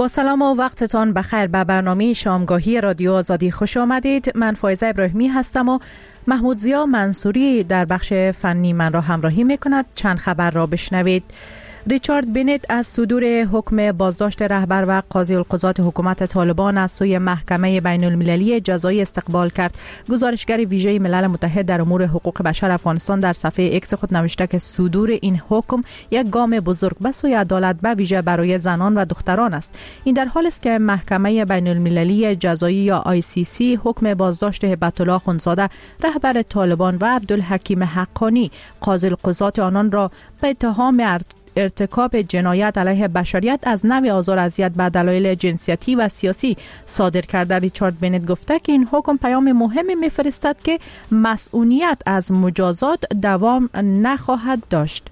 با سلام و وقتتان بخیر. به برنامه شامگاهی رادیو آزادی خوش آمدید. من فایزه ابراهیمی هستم و محمود ضیا منصوری در بخش فنی من را همراهی میکند. چند خبر را بشنوید. ریچارد بنت از صدور حکم بازداشت رهبر و قاضی القضات حکومت طالبان از سوی محکمه بین المللی جزایی استقبال کرد. گزارشگر ویژه ملل متحد در امور حقوق بشر افغانستان در صفحه ایکس خود نوشته که صدور این حکم یک گام بزرگ به سوی عدالت به ویژه برای زنان و دختران است. این در حالی است که محکمه بین المللی جزایی یا ICC حکم بازداشت هبت الله خونزاده رهبر طالبان و عبدالحکیم حقانی قاضی القضات آنان را به اتهام ارتکاب جنایت علیه بشریت از نوع آزار اذیت به دلایل جنسیتی و سیاسی صادر کرده. ریچارد بنت گفته که این حکم پیام مهمی می‌فرستد که مسئولیت از مجازات دوام نخواهد داشت.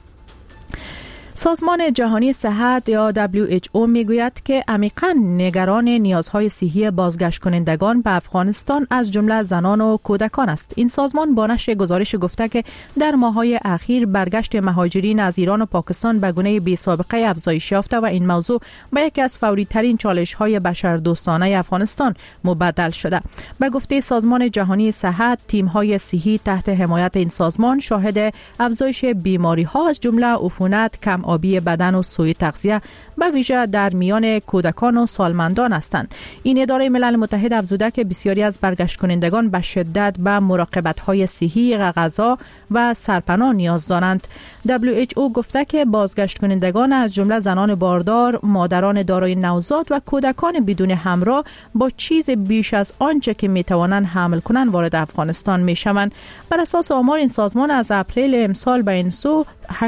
سازمان جهانی صحت یا WHO میگوید که عمیقاً نگران نیازهای صحی بازگشت کنندگان به افغانستان از جمله زنان و کودکان است. این سازمان با نشر گزارش گفته که در ماه‌های اخیر برگشت مهاجرین از ایران و پاکستان به گونه بی‌سابقه افزایش یافته و این موضوع به یکی از فوری‌ترین چالش‌های بشردوستانه افغانستان مبدل شده. به گفته سازمان جهانی صحت، تیم‌های صحی تحت حمایت این سازمان شاهد افزایش بیماری‌ها از جمله عفونت، کم آبی بدن و سوء تغذیه به ویژه در میان کودکان و سالمندان هستند. این اداره ملل متحد افزوده که بسیاری از برگشت کنندگان به شدت به مراقبت‌های صحی، غذا و سرپناه نیاز دارند. WHO گفته که بازگشت کنندگان از جمله زنان باردار، مادران دارای نوزاد و کودکان بدون همراه با چیز بیش از آنچه که میتوانند حمل کنند وارد افغانستان میشوند. بر اساس آمار این سازمان از اپریل امسال به این سو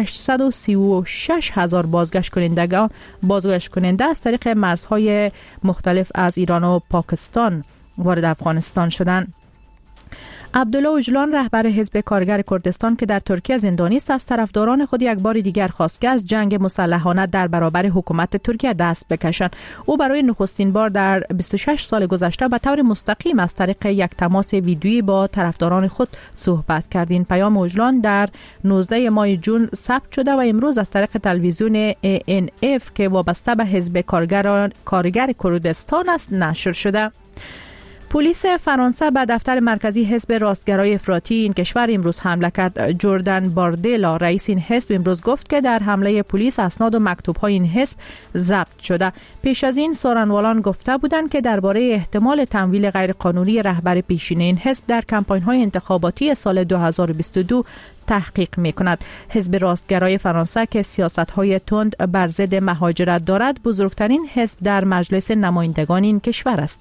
836,000 بازگشت کننده از طریق مرزهای مختلف از ایران و پاکستان وارد افغانستان شدند. عبدالله اوجلان رهبر حزب کارگر کردستان که در ترکیه زندانی است از طرفداران خود یک بار دیگر خواست که از جنگ مسلحانه در برابر حکومت ترکیه دست بکشند. او برای نخستین بار در 26 سال گذشته به طور مستقیم از طریق یک تماس ویدیویی با طرفداران خود صحبت کرد. این پیام اوجلان در 19 ماه جون ثبت شده و امروز از طریق تلویزیون ANF که وابسته به حزب کارگر کردستان است نشر شده. پلیس فرانسه به دفتر مرکزی حزب راستگرای افراطی این کشور امروز حمله کرد. جردن باردلا رئیس این حزب امروز گفت که در حمله پلیس اسناد و مکتوب‌های این حزب ضبط شده. پیش از این سخنرانان گفته بودند که درباره احتمال تمویل غیرقانونی رهبر پیشین این حزب در کمپاین‌های انتخاباتی سال 2022 تحقیق می‌کند. حزب راستگرای فرانسه که سیاست‌های تند بر ضد مهاجرت دارد، بزرگترین حزب در مجلس نمایندگان این کشور است.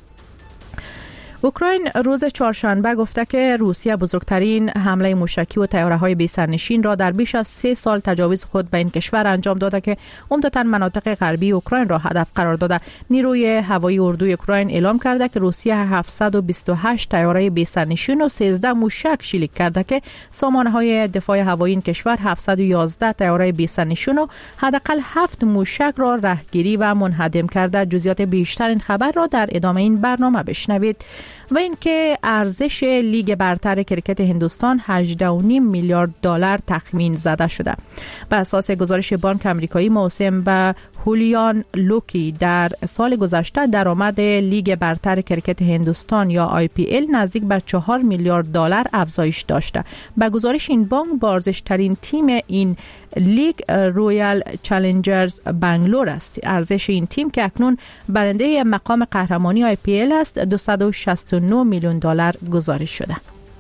اوکراین روز چهارشنبه گفته که روسیه بزرگترین حمله موشکی و طیاره‌های بی‌سرنشین را در بیش از 3 سال تجاوز خود به این کشور انجام داده که عمدتاً مناطق غربی اوکراین را هدف قرار داده. نیروی هوایی اردوی اوکراین اعلام کرده که روسیه 728 طیاره بی‌سرنشین و 13 موشک شلیک کرده که سامانه‌های دفاع هوایی این کشور 711 طیاره بی‌سرنشین و حداقل 7 موشک را رهگیری و منهدم کرده. جزئیات بیشتر این خبر را در ادامه این برنامه بشنوید. و اینکه ارزش لیگ برتر کرکت هندوستان 18.5 میلیارد دلار تخمین زده شده. بر اساس گزارش بانک آمریکایی موسم به هولیان لوکی در سال گذشته درآمد لیگ برتر کرکت هندوستان یا IPL نزدیک به 4 میلیارد دلار افزایش داشته. به گزارش این بانک ارزشترین تیم این لیگ رویال چالنجرز بنگلور است. ارزش این تیم که اکنون برنده مقام قهرمانی IPL است 269 میلیون دلار گزارش شده.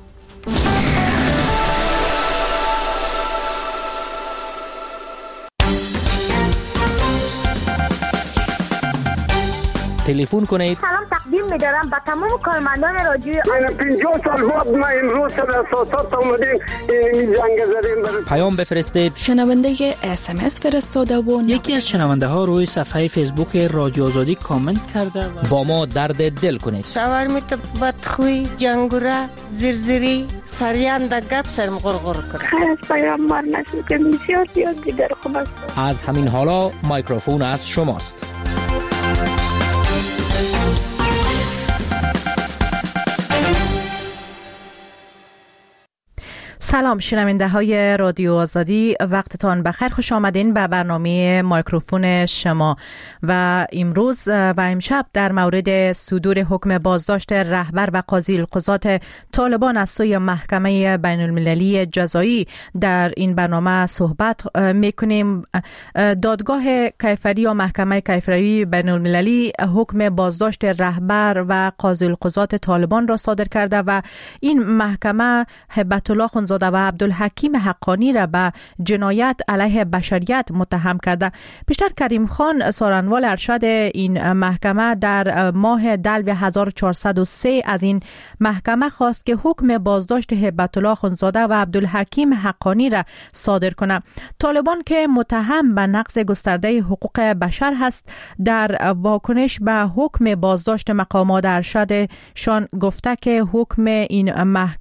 تلفن کنید. سلام تقدیم می‌دارم به تمام کارمندان رادیو. من 50 سال بعد ما امروز سر اساسات اومدیم این جنگ زدیم. پیام بفرستید. شنونده SMS فرستاده و یکی از شنونده ها روی صفحه فیسبوک رادیو آزادی کامنت کرده و با ما درد دل کنید. شاورمیت بدخوی، جنگوره، زرزری، سریان گپ سرم غرغر کنه. خیر از پیام بار نشد که بسیار زیاد دیگر خوب است. از همین حالا مایکروفون از شماست. سلام شنونده های رادیو آزادی، وقتتان بخیر. خوش آمدین به برنامه مایکروفون شما. و امروز و امشب در مورد صدور حکم بازداشت رهبر و قاضی القضات طالبان از سوی محکمه بین المللی جزایی در این برنامه صحبت میکنیم. دادگاه کیفری یا محکمه کیفری بین المللی حکم بازداشت رهبر و قاضی القضات طالبان را صادر کرده و این محکمه هبت الله خونزاده و عبدالحکیم حقانی را به جنایت علیه بشریت متهم کرده. بیشتر کریم خان سارنوال ارشد این محکمه در ماه دلو 1403 از این محکمه خواست که حکم بازداشت هبت الله خونزاده و عبدالحکیم حقانی را صادر کنه. طالبان که متهم به نقض گسترده حقوق بشر هست، در واکنش به حکم بازداشت مقامات ارشدشان گفته که حکم این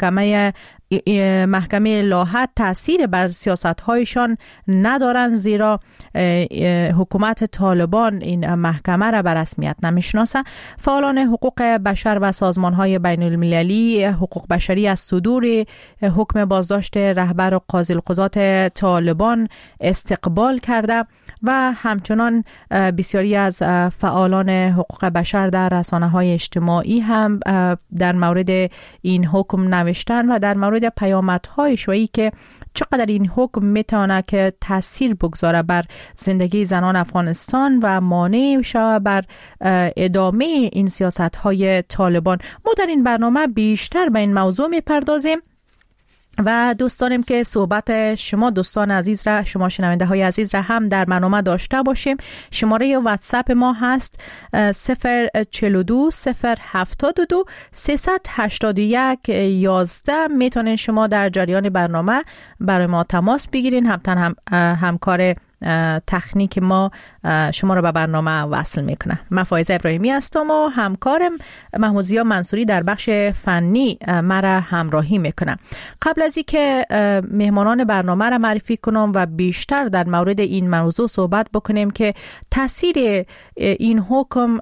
محکمه لاحت تأثیر بر سیاست‌هایشان ندارند، زیرا حکومت طالبان این محکمه را به رسمیت نمیشناسه. فعالان حقوق بشر و سازمان‌های بین المللی حقوق بشری از صدور حکم بازداشت رهبر و قاضی القضات طالبان استقبال کرده و همچنان بسیاری از فعالان حقوق بشر در رسانه‌های اجتماعی هم در مورد این حکم نوشتن و در مورد پیامدهای شویی که چقدر این حکم میتونه که تاثیر بگذاره بر زندگی زنان افغانستان و مانع شود بر ادامه این سیاست‌های طالبان. ما در این برنامه بیشتر به این موضوع میپردازیم و دوست داریم که صحبت شما دوستان عزیز را، شما شنونده های عزیز را هم در برنامه داشته باشیم. شماره واتساپ ما هست 042 072 381 11. میتونین شما در جریان برنامه برای ما تماس بگیرین. همکار تکنیک ما شما را به برنامه وصل میکنه. من فایزه ابراهیمی هستم و همکارم محمودزیا منصوری در بخش فنی مرا همراهی میکنه. قبل از اینکه مهمانان برنامه را معرفی کنم و بیشتر در مورد این موضوع صحبت بکنیم که تاثیر این حکم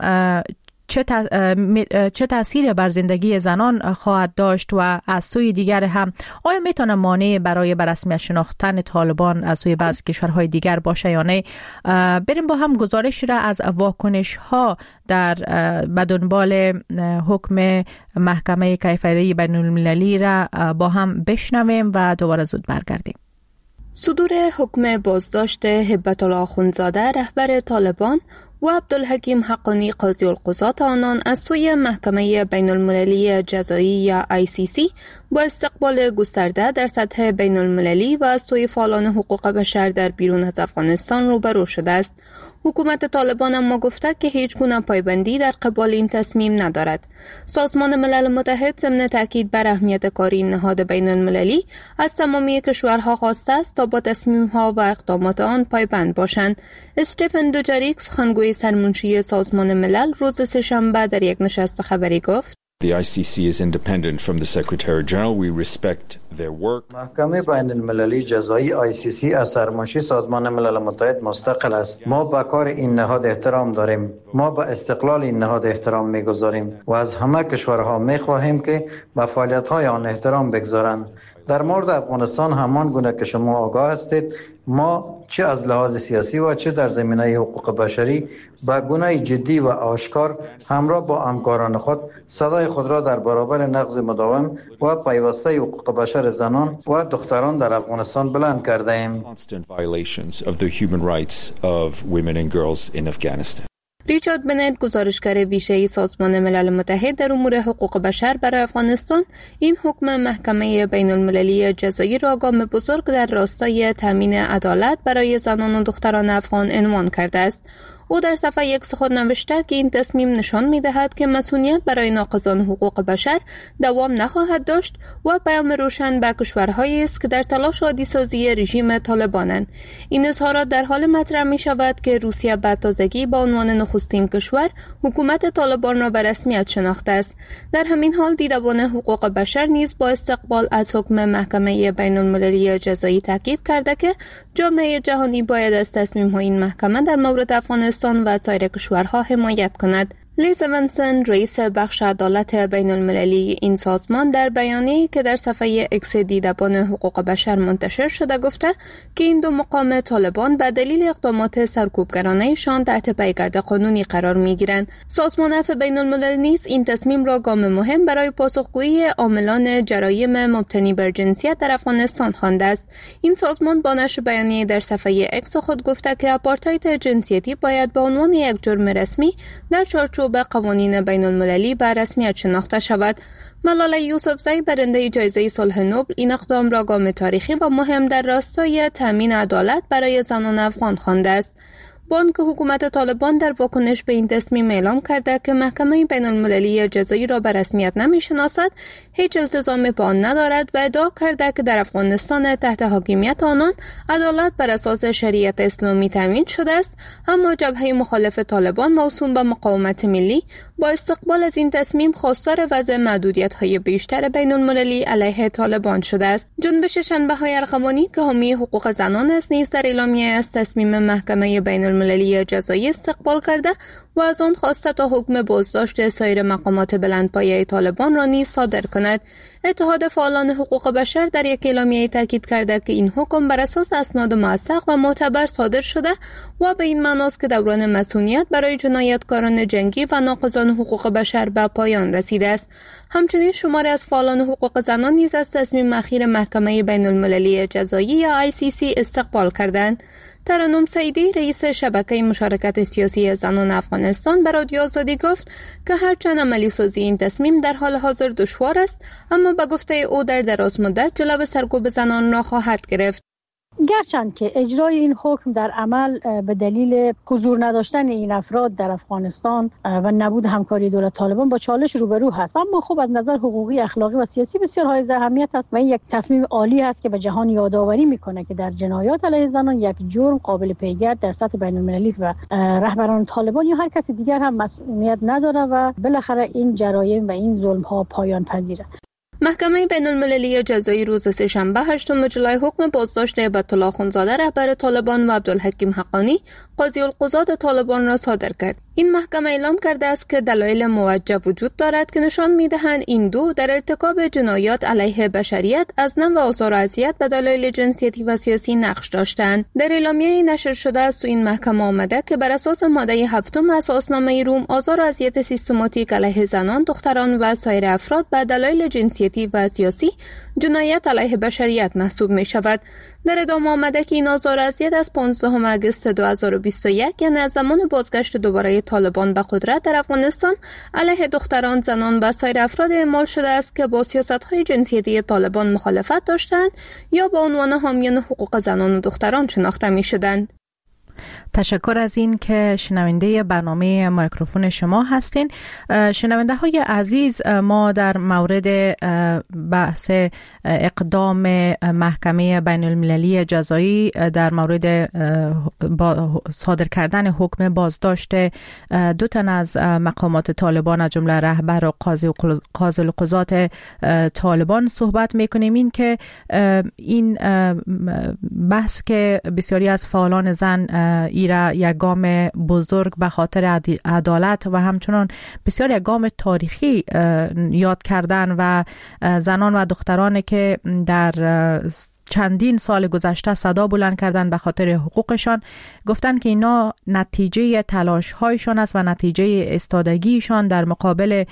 چه تأثیر بر زندگی زنان خواهد داشت و از سوی دیگر هم آیا میتونه مانع برای به رسمیت شناختن طالبان از سوی بعضی کشورهای دیگر باشه یا نه. بریم با هم گزارش را از واکنش ها به دنبال حکم محکمه کیفری بین المللی را با هم بشنویم و دوباره زود برگردیم. صدور حکم بازداشت هبت الله خونزاده رهبر طالبان و عبدالحکیم حقانی قاضی القضات آنان از سوی محکمه بین المللی جزایی یا ICC با استقبال گسترده در سطح بین المللی و از سوی فعالان حقوق بشر در بیرون از افغانستان روبرو شده است. حکومت طالبان اما گفته که هیچ گونه پایبندی در قبال این تصمیم ندارد. سازمان ملل متحد ضمن تاکید بر اهمیت کار این نهاد بین المللی از تمامی کشورها خواسته است تا با تصمیم‌ها و اقدامات آن پایبند باشند. استفن دوجاریک سخنگوی سرمنشی سازمان ملل روز سه‌شنبه در یک نشست خبری گفت: The ICC is independent from the Secretary General. We respect their work. محکمه بین المللی جزایی ICC از سرمنشی سازمان ملل متحد مستقل است. ما به کار این نهاد احترام داریم. ما به استقلال این نهاد احترام می‌گذاریم و از همه کشورها می‌خواهیم که به فعالیت‌های آن احترام بگذارند. در مورد افغانستان همان گونه که شما آگاه هستید، ما چه از لحاظ سیاسی و چه در زمینه حقوق بشری به گونه جدی و آشکار همراه با همکاران خود صدای خود را در برابر نقض مداوم و پیوسته حقوق بشر زنان و دختران در افغانستان بلند کرده ایم. ریچارد بنت، گزارشگر ویژه سازمان ملل متحد در امور حقوق بشر برای افغانستان، این حکم محکمه بین المللی جزایی را گام بزرگ در راستای تامین عدالت برای زنان و دختران افغان عنوان کرده است. او در صفحه 1 سخن نوشته که این تصمیم نشان می‌دهد که مسئولیت برای ناقضان حقوق بشر دوام نخواهد داشت و پیام روشن به کشورهایی است که در تلاش عادی‌سازی رژیم طالبانند. این اظهارات در حال مطرح می‌شود که روسیه به تازگی با عنوان نخستین کشور حکومت طالبان را به رسمیت شناخته است. در همین حال دیدبان حقوق بشر نیز با استقبال از حکم محکمه بین المللی جزایی تاکید کرده که جامعه جهانی باید از تصمیم‌های این محکمه در مورد افغانستان و سایر کشورها حمایت کند. لیز ونسن رئیس بخش عدالت بین المللی این سازمان در بیانیه‌ای که در صفحه اکس دیدبان حقوق بشر منتشر شده گفته که این دو مقام طالبان به دلیل اقدامات سرکوبگرانه‌شان تحت پیگرد قانونی قرار می‌گیرند. سازمان عفو بین الملل نیز این تصمیم را گام مهم برای پاسخگویی عاملان جرایم مبتنی بر جنسیت در افغانستان خوانده است. این سازمان با نشر بیانیه در صفحه اکس خود گفته که آپارتاید جنسیتی باید به عنوان یک جرم رسمی در چارچوب قوانین بین المللی به رسمیت شناخته شود. ملاله یوسفزئی برنده جایزه صلح نوبل این اقدام را گام تاریخی و مهم در راستای تامین عدالت برای زنان افغان خوانده است. بانک حکومت طالبان در واکنش به این تصمیم اعلام کرده که محکمه بین المللی جزایی را به رسمیت نمی‌شناسد، هیچ التزامی به آن ندارد و ادعا کرده که در افغانستان تحت حاکمیت آنان عدالت بر اساس شریعت اسلامی تامین شده است، اما جبهه مخالف طالبان موسوم به مقاومت ملی با استقبال از این تصمیم خواستار وضع محدودیت‌های بیشتر بین المللی علیه طالبان شده است. جنبش شنبه‌های ارغوانی که حامی حقوق زنان است نیز در اعلامیه از تصمیم محکمه بین المللی جزایی استقبال کرده و از آن خواسته تا حکم بازداشت سایر مقامات بلندپایه طالبان را نیز صادر کند. اتحاد فعالان حقوق بشر در یک اعلامیه تاکید کرده که این حکم بر اساس اسناد موثق و معتبر صادر شده و به این معناست که دوران مسئولیت برای جنایتکاران جنگی و ناقضان حقوق بشر به پایان رسیده است. همچنین شماری از فعالان حقوق زنان نیز از تصمیم اخیر محکمه بین المللی جزایی یا ICC استقبال کردند. ترنم سعیدی رئیس شبکه مشارکت سیاسی زنان افغانستان به رادیو آزادی گفت که هرچند عملی سازی این تصمیم در حال حاضر دشوار است، اما به گفته او در دراز مدت جلو سرکوب زنان را خواهد گرفت. گرچند که اجرای این حکم در عمل به دلیل حضور نداشتن این افراد در افغانستان و نبود همکاری دولت طالبان با چالش روبرو هست، اما خب از نظر حقوقی، اخلاقی و سیاسی بسیار حائز اهمیت است و این یک تصمیم عالی است که به جهان یادآوری میکنه که در جنایات علیه زنان یک جرم قابل پیگرد در سطح بین المللی و رهبران طالبان یا هر کسی دیگر هم مسئولیت نداره و بالاخره این جرایم و این ظلم ها پایان پذیره. محکمه بین المللی جزایی روز سه‌شنبه 8 جولای حکم بازداشت هیبت‌الله اخوندزاده رهبر طالبان و عبدالحکیم حقانی قاضی القضات طالبان را صادر کرد. این محکمه اعلام کرده است که دلایل موجه وجود دارد که نشان می‌دهند این دو در ارتکاب جنایات علیه بشریت از نوع آزار و اذیت به دلایل جنسیتی و سیاسی نقش داشتند. در اعلامیه نشر شده است این محکمه آمده که بر اساس ماده 7 اساسنامه روم آزار و اذیت سیستماتیک علیه زنان، دختران و سایر افراد به دلایل جنسیتی و سیاسی جنایت علیه بشریت محسوب می شود. در ادامه آمده که این آزار و اذیت از 15 آگوست 2021 یعنی از زمان بازگشت دوباره طالبان به قدرت در افغانستان علیه دختران، زنان و سایر افراد اعمال شده است که با سیاست‌های جنسیتی طالبان مخالفت داشتند یا به عنوان حامیان حقوق زنان و دختران شناخته می شدند. تشکر از این که شنونده برنامه مایکروفون شما هستین. شنونده های عزیز، ما در مورد بحث اقدام محکمه بین المللی جزایی در مورد صادر کردن حکم بازداشت 2 تن از مقامات طالبان از جمله رهبر و قاضی القضات طالبان صحبت میکنیم. این که این بحث که بسیاری از فعالان زن ایرا یک گام بزرگ به خاطر عدالت و همچنان بسیار یک گام تاریخی یاد کردن و زنان و دخترانی که در چندین سال گذشته صدا بلند کردن به خاطر حقوقشان، گفتن که اینا نتیجه تلاش هایشان است و نتیجه استادگیشان در مقابل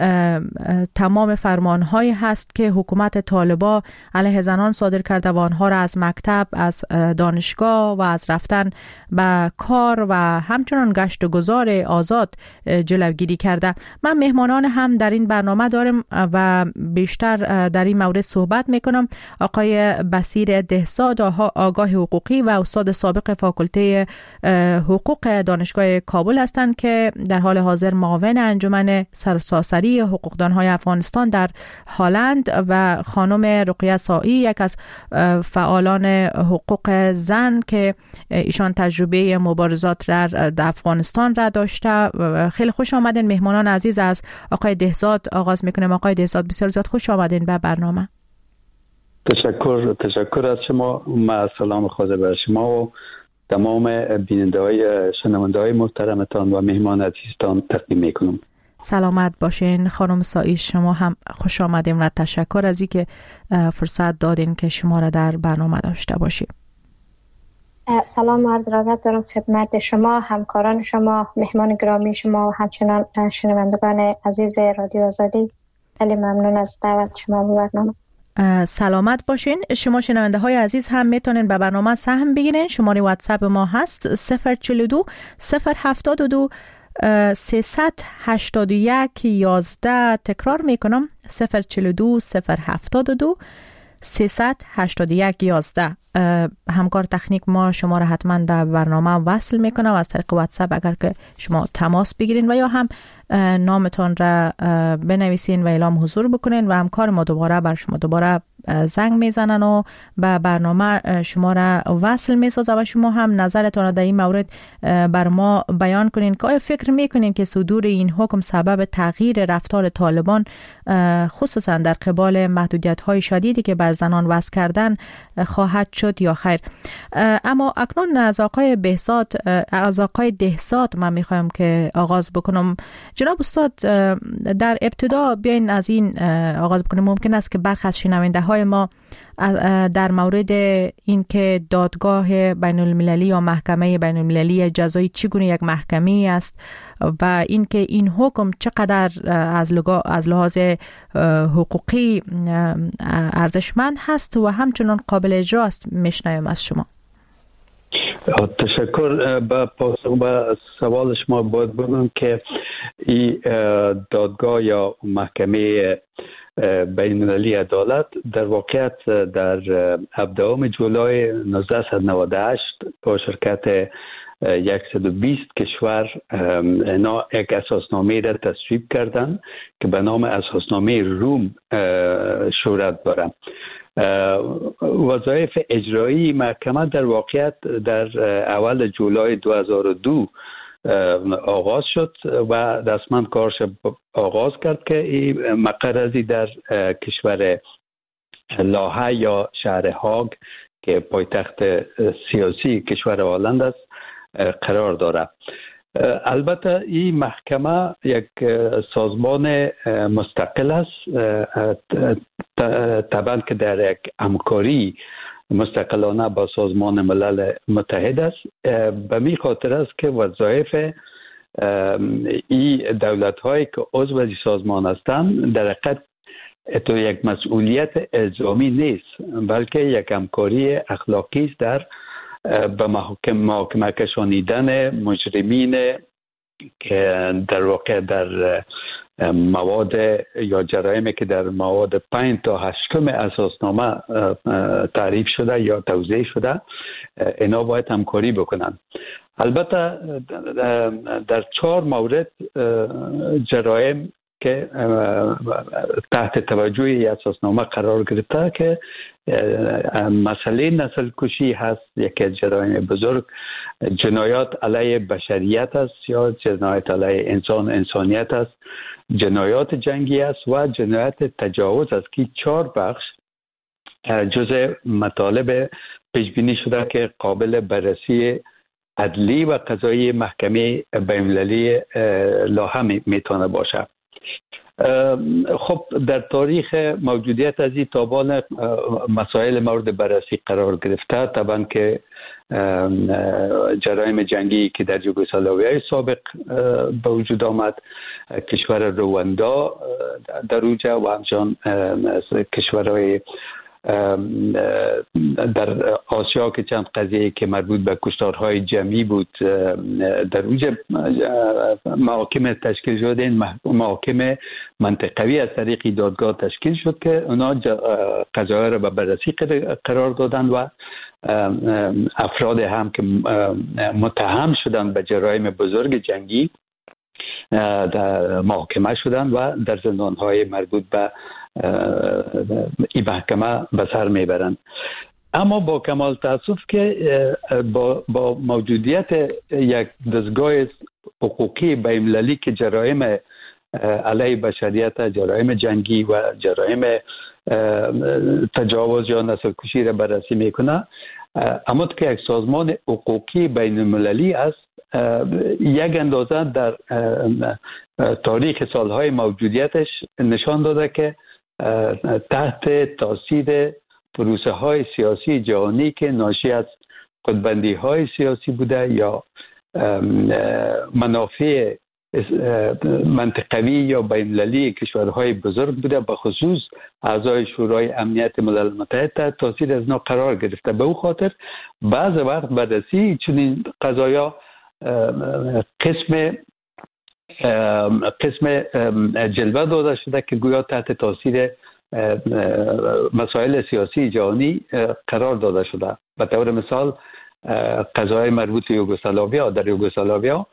تمام فرمان هایی هست که حکومت طالبان علیه زنان صادر کرده و آنها را از مکتب، از دانشگاه و از رفتن به کار و همچنان گشت و گذار آزاد جلوگیری کرده. من مهمانان هم در این برنامه دارم و بیشتر در این مورد صحبت میکنم. آقای بصیر دهزاد، آگاه حقوقی و استاد سابق فاکولته حقوق دانشگاه کابل هستند که در حال حاضر معاون انجمن سراسری حقوقدانهای افغانستان در هلند، و خانم رقیه سائی، یک از فعالان حقوق زن که ایشان تجربه مبارزات در افغانستان را داشته. خیلی خوش آمدین مهمانان عزیز. از آقای دهزاد آغاز میکنم. آقای دهزاد، بسیار زیاد خوش آمدین به برنامه. تشکر از شما. سلام خدا بر شما و تمام بیننده‌های شنونده‌های محترمتان و مهمان عزیزتان تقدیم می‌کنم. سلامت باشین خانم سایی، شما هم خوش آمدیم و تشکر از اینکه فرصت دادین که شما را در برنامه داشته باشیم. سلام و عرض ادب دارم خدمت شما، همکاران شما، مهمان گرامی شما و همچنان شنوندگان عزیز رادیو آزادی. خیلی ممنون از دعوت شما به برنامه. سلامت باشین. شما شنونده های عزیز هم میتونین به برنامه سهم بگیرین. شماره واتساپ ما هست 042 072 381 11. تکرار میکنم 042 072 381 11. همکار تکنیک ما شما را حتما در برنامه وصل میکنه و از طریق واتساپ اگر که شما تماس بگیرین و یا هم نامتان را بنویسین و اعلام حضور بکنین و همکار ما دوباره بر شما دوباره زنگ میزنن و به برنامه شما را وصل میسازه و شما هم نظرتان را در این مورد بر ما بیان کنین که آیا فکر میکنین که صدور این حکم سبب تغییر رفتار طالبان خصوصا در قبال محدودیت های شدیدی که بر زنان وضع کردن خواهد شد یا خیر. اما اکنون از آقای دهزاد من میخوایم که آغاز بکنم. جناب استاد، در ابتدا بیاین از این آغاز بکنیم. ممکن است که برخی از شنونده های ما در مورد این که دادگاه بین المللی یا محکمه بین المللی جزایی چگونه یک محکمه است و این که این حکم چقدر از لحاظ حقوقی ارزشمند هست و همچنان قابل اجرا است میشنویم از شما. تشکر. با پاسخ به سوال شما باید بگم که این دادگاه یا محکمه بین المللی عدالت در واقعیت در 17 جولای 1998 با شرکت 120 کشور اینا یک اساسنامه را تصویب کردند که به نام اساسنامه روم شهرت دارد. وظایف اجرایی محکمه در واقعیت در اول جولای 2002 آغاز شد و رسما کارش آغاز کرد که این مقرری در کشور لاهه یا شهر هاگ که پایتخت سیاسی کشور هلند است قرار دارد. البته این محکمه یک سازمان مستقل است، طبعا که در یک همکاری مستقلانه با سازمان ملل متحد است. به می خاطر است که وظایف این دولت هایی که عضو سازمان هستند در حقیقت تو یک مسئولیت الزامی نیست، بلکه یک همکاری اخلاقی است در به محاکمه کشانیدن مجرمین که در واقع در مواد یا جرایمی که در مواد 5 تا 8 اساسنامه تعریف شده یا توضیح شده اینا باید همکاری بکنن. البته در 4 مورد جرایم که تحت توجه اساسنامه قرار گرفته که مسئله نسل کشی هست، یکی از جرایم بزرگ، جنایات علیه بشریت است یا جنایت علیه انسانیت است، جنایات جنگی است و جنایت تجاوز است که 4 بخش جزء مطالب پیش بینی شده که قابل بررسی عدلی و قضایی محکمه بین‌المللی لاهه میتونه باشه. خب در تاریخ موجودیت از این تابان مسائل مورد بررسی قرار گرفته، طبعا که جرایم جنگی که در یوگسلاویای سابق به وجود آمد، کشور رواندا در اوجه و همچنان کشورهای در آسیا که چند قضیه که مربوط به کشتارهای جمعی بود در اوج محاکم تشکیل شد. این محاکم منطقوی از طریق دادگاه تشکیل شد که اونا قضایا را به بررسی قرار دادن و افراد هم که متهم شدن به جرایم بزرگ جنگی در محاکمه شدن و در زندانهای مربوط به این محکمه به سر میبرند. اما با کمال تاسف که با موجودیت یک دستگاه حقوقی بین‌المللی که جرایم علیه بشریت، جرایم جنگی و جرایم تجاوز یا نسل کشی را بررسی میکنه، اما که یک سازمان حقوقی بین المللی است، یک اندازه در تاریخ سالهای موجودیتش نشان داده که تحت تاثیر پروسه های سیاسی جهانی که ناشی از خودبندی های سیاسی بوده یا منافع منطقوی یا بین‌المللی کشورهای بزرگ بوده، به خصوص اعضای شورای امنیت ملل متحد تحت تاثیر از اینا قرار گرفته. به او خاطر بعض وقت بررسی چنین قضایا قسم جلوه داده شده که گویا تحت تاثیر مسائل سیاسی جهانی قرار داده شده. به طور مثال قضای مربوط به یوگسلاویا، در یوگسلاویا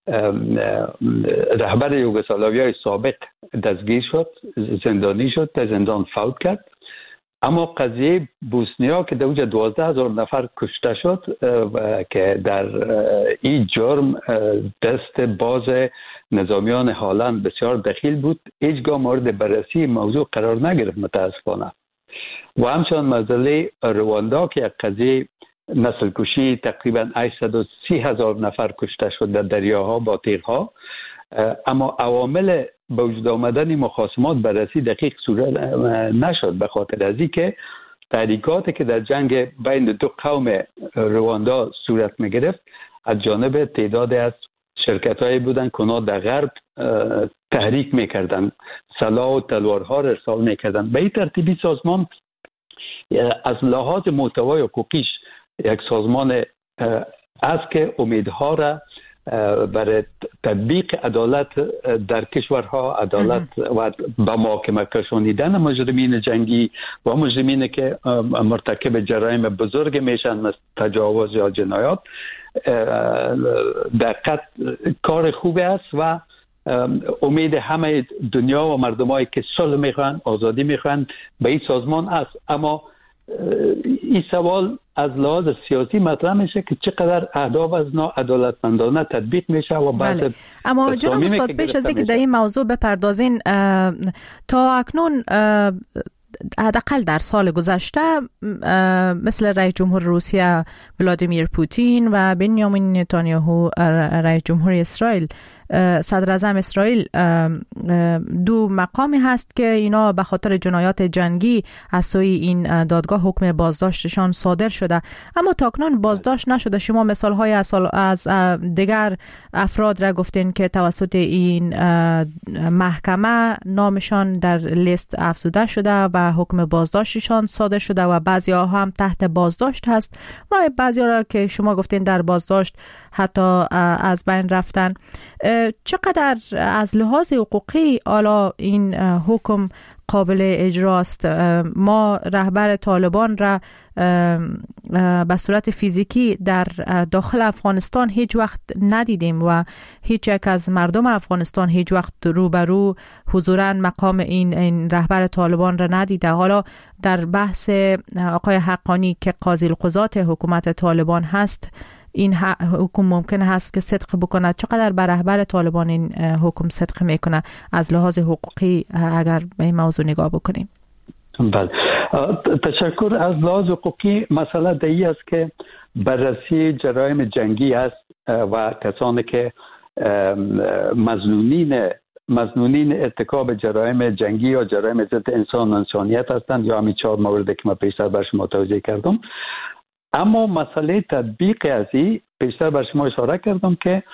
رهبر یوگسلاویای سابق دستگیر شد، زندانی شد، در زندان فوت کرد. اما قضیه بوسنیا که در اونجا 12,000 نفر کشته شد که در این جرم دست باز نظامیان هالند بسیار دخیل بود، هیچگاه مورد بررسی موضوع قرار نگرفت متاسفانه. و همچنان مسئله رواندا که یک قضیه نسل کشی تقریبا 830,000 نفر کشته شد در دریاها با تیرها، اما عوامل به وجود آمدن مخاصمات بررسی دقیق صورت نشد، به خاطر از اینکه تحریکاتی که در جنگ بین دو قوم رواندا صورت می گرفت از جانب تعدادی از شرکت‌هایی بودن که اونا در غرب تحریک می‌کردن، سلاح و تلوارها را ارسال می‌کردن. به این ترتیبی سازمان از لحاظ محتوای حقوقیش یک سازمان است که امیدها را برای تطبیق عدالت در کشورها، عدالت و به محاکمه کشانیدن مجرمین جنگی و مجرمین که مرتکب جرایم بزرگ میشن مثل تجاوز یا جنایات، دقیق کار خوبی است و امید همه دنیا و مردمایی که صلح میخوان، آزادی میخوان به این سازمان است. اما این سوال از لحاظ سیاسی مطرح میشه که چقدر اهداف از نا عدالتمندانه تطبیق میشه و بعد اما جناب استاد پیش از اینکه در این موضوع بپردازین، تا اکنون حداقل در سال گذشته مثل رئیس جمهور روسیه ولادیمیر پوتین و بنیامین نتانیاهو رئیس جمهور اسرائیل، صدر اعظم اسرائیل، دو مقامی هست که اینا به خاطر جنایات جنگی از سوی این دادگاه حکم بازداشتشان صادر شده، اما تاکنون بازداشت نشده. شما مثال های از دیگر افراد را گفتین که توسط این محکمه نامشان در لیست افزوده شده و حکم بازداشتشان صادر شده و بعضی ها هم تحت بازداشت هست و بعضی ها را که شما گفتین در بازداشت حتی از بین رفتن. چقدر از لحاظ حقوقی حالا این حکم قابل اجراست؟ ما رهبر طالبان را به صورت فیزیکی در داخل افغانستان هیچ وقت ندیدیم و هیچ یک از مردم افغانستان هیچ وقت روبرو حضوراً مقام این رهبر طالبان را ندیده. حالا در بحث آقای حقانی که قاضی القضات حکومت طالبان هست، این حکم ممکن هست که صدق بکنه؟ چقدر بر رهبر طالبان این حکم صدق میکنه از لحاظ حقوقی اگر به این موضوع نگاه بکنیم؟ بله، تشکر. از لحاظ حقوقی مسئله دایی است که بررسی جرایم جنگی است و کسانی که مظنونین ارتکاب جرایم جنگی یا جرایم ضد انسان و انسانیت هستند، یا همین 4 موردی که من پیشتر بر شما توضیح کردم. اما مسئله تطبیق از این پیشتر بر شما اشاره کردم که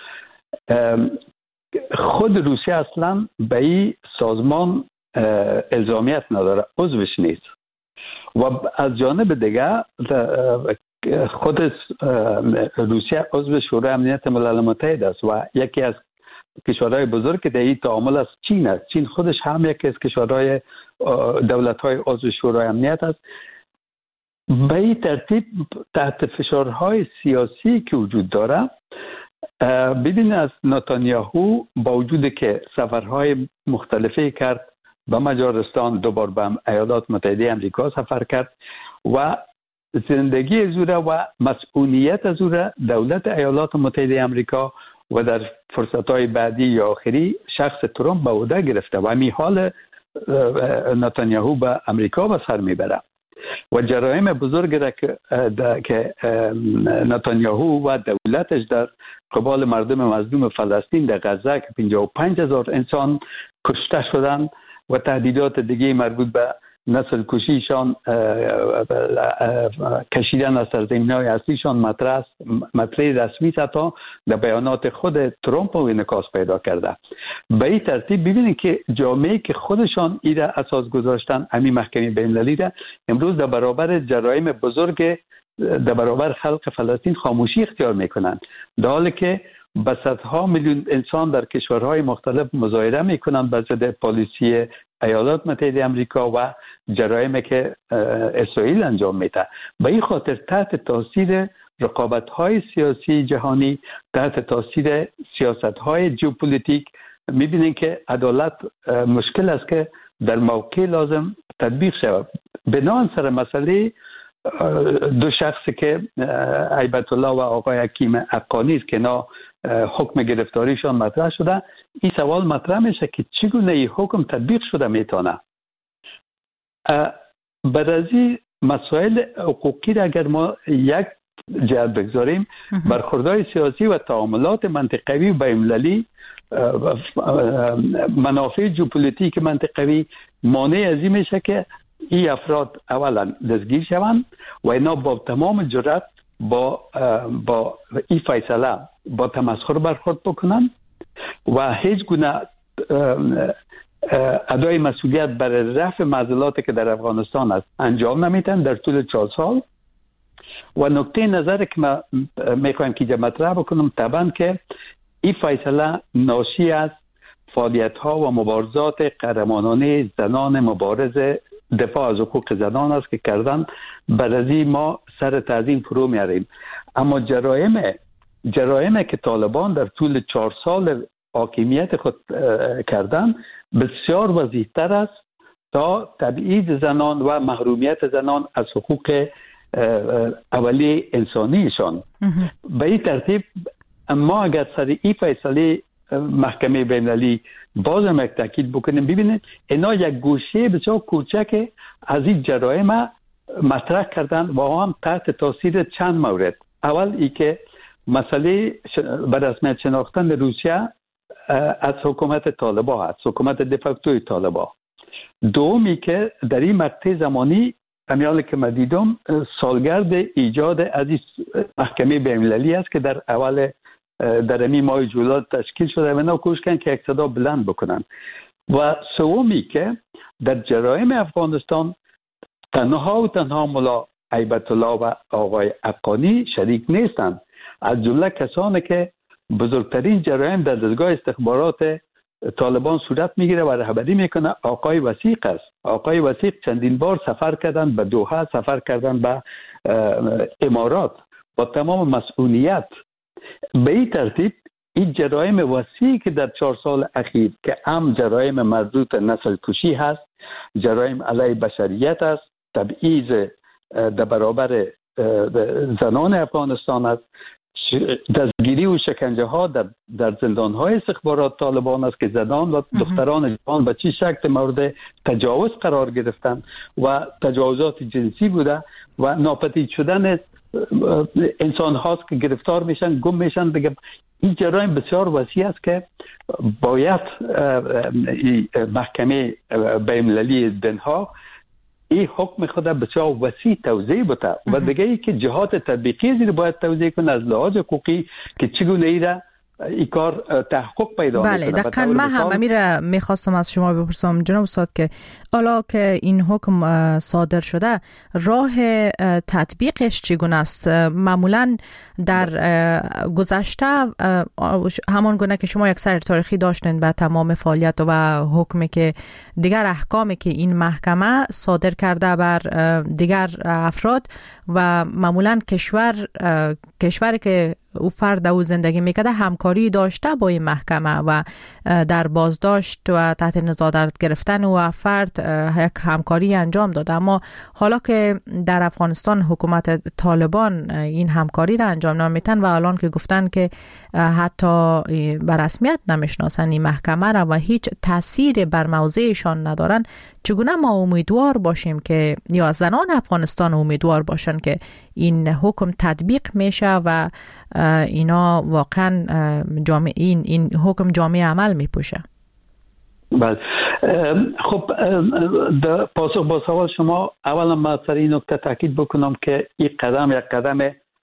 خود روسیه اصلا به این سازمان الزامیت نداره، عضوش نیست. و از جانب دیگه خود روسیه عضو شورای امنیت ملل متحد است و یکی از کشورهای بزرگ که در این تعامل است چین است. چین خودش هم یکی از کشورهای دولت‌های عضو شورای امنیت است. به این ترتیب تحت فشارهای سیاسی که وجود داره، ببین از نتانیاهو با وجود که سفرهای مختلفی کرد به مجارستان، دوبار به ایالات متحده آمریکا سفر کرد و زندگی از او و مسئولیت از او دولت ایالات متحده آمریکا و در فرصتهای بعدی یا آخری شخص ترامپ به عهده گرفته و همین حال نتانیاهو به آمریکا به سر میبره. و جرایم بزرگ را که نتانیاهو و دولتش در قبال مردم مظلوم فلسطین در غزه که 55,000 انسان کشته شدند و تهدیدات دیگه مربوط به نسل کشیشان، کشیدن از سرزمین‌های اصلیشان مطرح رسمی تا در بیانات خود ترامپ و انعکاس پیدا کرده. به این ترتیب ببینید که جامعه که خودشان ایره اساس گذاشتن همین محکمه بین‌المللی را امروز در برابر جرایم بزرگ در برابر خلق فلسطین خاموشی اختیار میکنند، در حالی که به صدها میلیون انسان در کشورهای مختلف مظاهره میکنند به ضد پالیسی ایالات متحده آمریکا و جرایمی که اسرائیل انجام میده. به این خاطر تحت تاثیر رقابت‌های سیاسی جهانی، تحت تاثیر سیاست‌های ژئوپلیتیک می‌بینیم که عدالت مشکل است که در موقع لازم تطبیق شود. بنابراین سر مسئله دو شخصی که هیبت الله و آقای حکیم حقانی است که اینا حکم گرفتاریشان مطرح شده، این سوال مطرح میشه که چگونه این حکم تطبیق شده میتونه. بعد از این مسائل حقوقی را اگر ما یک جهت بگذاریم، برخوردهای سیاسی و تعاملات منطقوی و بین‌المللی، منافع ژئوپلیتیک منطقوی مانع از این میشه که این افراد اولا دستگیر شوند و اینا با تمام جرأت با این فیصله با تمسخر برخورد بکنن و هیچ گونه ادای مسئولیت برای رفع معضلاتی که در افغانستان است انجام نمیدن در طول 4 سال. و نکته نظر که من میخوایم که مطرح بکنم طبعا که این فیصله ناشی از فعالیت ها و مبارزات قهرمانانه زنان مبارز دفاع از حقوق زنان است که کردن. بعد از این ما سر تعظیم فرو میاریم، اما جرایم که طالبان در طول 4 سال حاکمیت خود کردن بسیار وضیح‌تر است تا تبعید زنان و محرومیت زنان از حقوق اولیه انسانیشان. به این ترتیب ما اگر سر این فیصله محکمه بین‌المللی بازم یک تاکید بکنیم، ببینید اینا یک گوشه بسیار کوچک از این جرایم مطرح کردن و هم تحت تاثیر چند مورد. اول ای که مسئله به رسمیت شناختن روسیه از حکومت طالبان هست، حکومت دفاکتوی طالبان. دومی که در این مقطع زمانی امیال که من دیدم سالگرد ایجاد از محکمه بین‌المللی است که در اول در امی ماه جولای تشکیل شده و اینا کوشش کردن که یک صدا بلند بکنن. و سومی که در جرایم افغانستان تنها ملا هیبت الله و آقای حقانی شریک نیستند، از جمله کسانی که بزرگترین جرایم در دستگاه استخبارات طالبان صورت میگیره و رهبری میکنه آقای وثیق است. آقای وثیق چندین بار سفر کردن به دوحه، سفر کردن به امارات با تمام مسئولیت. به این ترتیب این جرایم وسیعی که در 4 سال اخیر که هم جرایم مربوط نسل کشی هست، جرایم علیه بشریت است، تبعیض در برابر زنان افغانستان است، دستگیری و شکنجه ها در زندان های استخبارات طالبان است که زنان و دختران جوان به چه شکل مورد تجاوز قرار گرفتن و تجاوزات جنسی بوده و ناپدید شدن انسان هاست که گرفتار میشن، گم میشن. دیگه این جرایم بسیار وسیع است که باید محکمه بین‌المللی دنها این حکم خود بسیار وسیع توضیح بده و دیگه ای که جهات تطبیقی زیر باید توضیح کنه از لحاظ حقوقی که چگونه ایره این کار تحقق پیدا میکنه. بله دقیقاً من هم امیر میخواستم از شما بپرسم جناب استاد که حالا که این حکم صادر شده راه تطبیقش چگونه است؟ معمولا در گذشته همان گونه که شما یک سر تاریخی داشتین به تمام فعالیت و حکمی که دیگر احکامی که این محکمه صادر کرده بر دیگر افراد و معمولا کشور کشوری که او فرد او زندگی میکرده همکاری داشته با این محکمه و در بازداشت و تحت نظارت گرفتن و فرد یک همکاری انجام داده. اما حالا که در افغانستان حکومت طالبان این همکاری را انجام نمیتن و الان که گفتن که حتی به رسمیت نمیشناسن این محکمه را و هیچ تأثیر بر موضعشان ندارن، چگونه ما امیدوار باشیم که یا زنان افغانستان امیدوار باشن که این حکم تطبیق میشه و اینا واقعا این حکم جامعه عمل میپوشه؟ بله، خب در پاسخ با سوال شما، اولا ما سر این نکته تاکید بکنم که این قدم یک قدم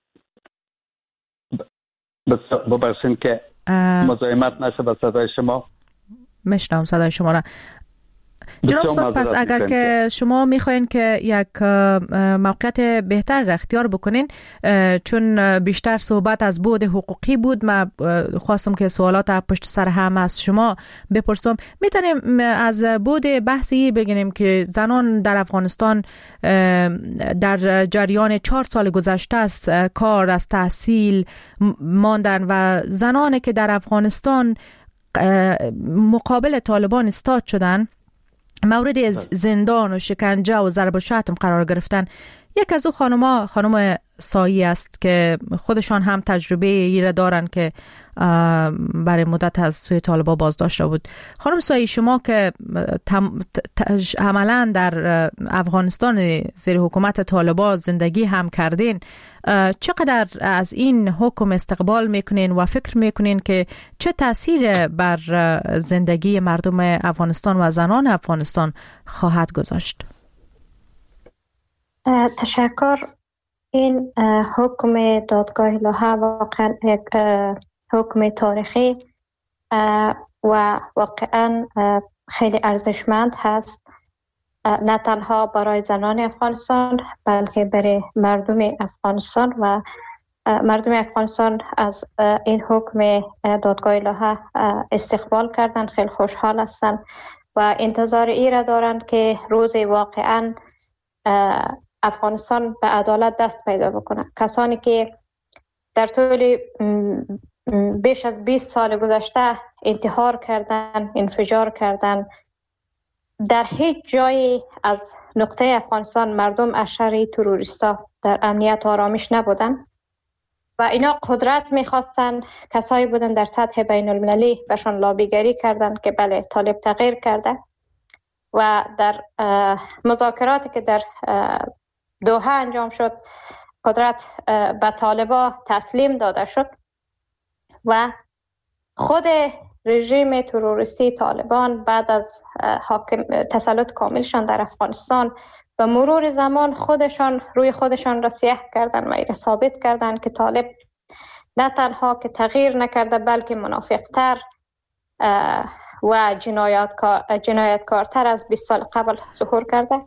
ببخشید که مزاحمت نشه به صدای شما. میشنم صدای شما را. جناب استاد، پس اگر که شما میخواین که یک موقعیت بهتر را اختیار بکنین، چون بیشتر صحبت از بعد حقوقی بود، من خواستم که سوالات پشت سر هم از شما بپرسم. میتونیم از بعد بحثی بگیم که زنان در افغانستان در جریان 4 سال گذشته است کار از تحصیل ماندن و زنانی که در افغانستان مقابل طالبان استاد شدن مورد زندان و شکنجه و ضرب و شتم قرار گرفتن. یک از او خانم سایی است که خودشان هم تجربه ای را دارن که برای مدت از سوی طالبان بازداشت بود. خانم سایی، شما که عملا در افغانستان زیر حکومت طالبان زندگی هم کردین، چقدر از این حکم استقبال میکنین و فکر میکنین که چه تأثیر بر زندگی مردم افغانستان و زنان افغانستان خواهد گذاشت؟ تشکر. این حکم دادگاه لاهه واقعا یک حکم تاریخی و واقعا خیلی ارزشمند هست، نه تنها برای زنان افغانستان بلکه برای مردم افغانستان. و مردم افغانستان از این حکم دادگاه لاهه استقبال کردن، خیلی خوشحال هستند و انتظار ای را دارند که روزی واقعا افغانستان به عدالت دست پیدا بکنه. کسانی که در طول بیش از 20 سال گذشته انتحار کردن، انفجار کردن، در هیچ جایی از نقطه افغانستان مردم اشراری تروریستا در امنیت و آرامش نبودن و اینا قدرت میخواستن. کسایی بودن در سطح بین المللی برشان لابیگری کردن که بله طالب تغییر کرده و در مذاکراتی که در دوحه انجام شد قدرت به طالبان تسلیم داده شد و خود رژیم تروریستی طالبان بعد از تسلط کاملشان در افغانستان به مرور زمان روی خودشان را سیاه کردن و این را ثابت کردن که طالب نه تنها که تغییر نکرده بلکه منافقتر و جنایتکارتر از 20 سال قبل ظهور کرده.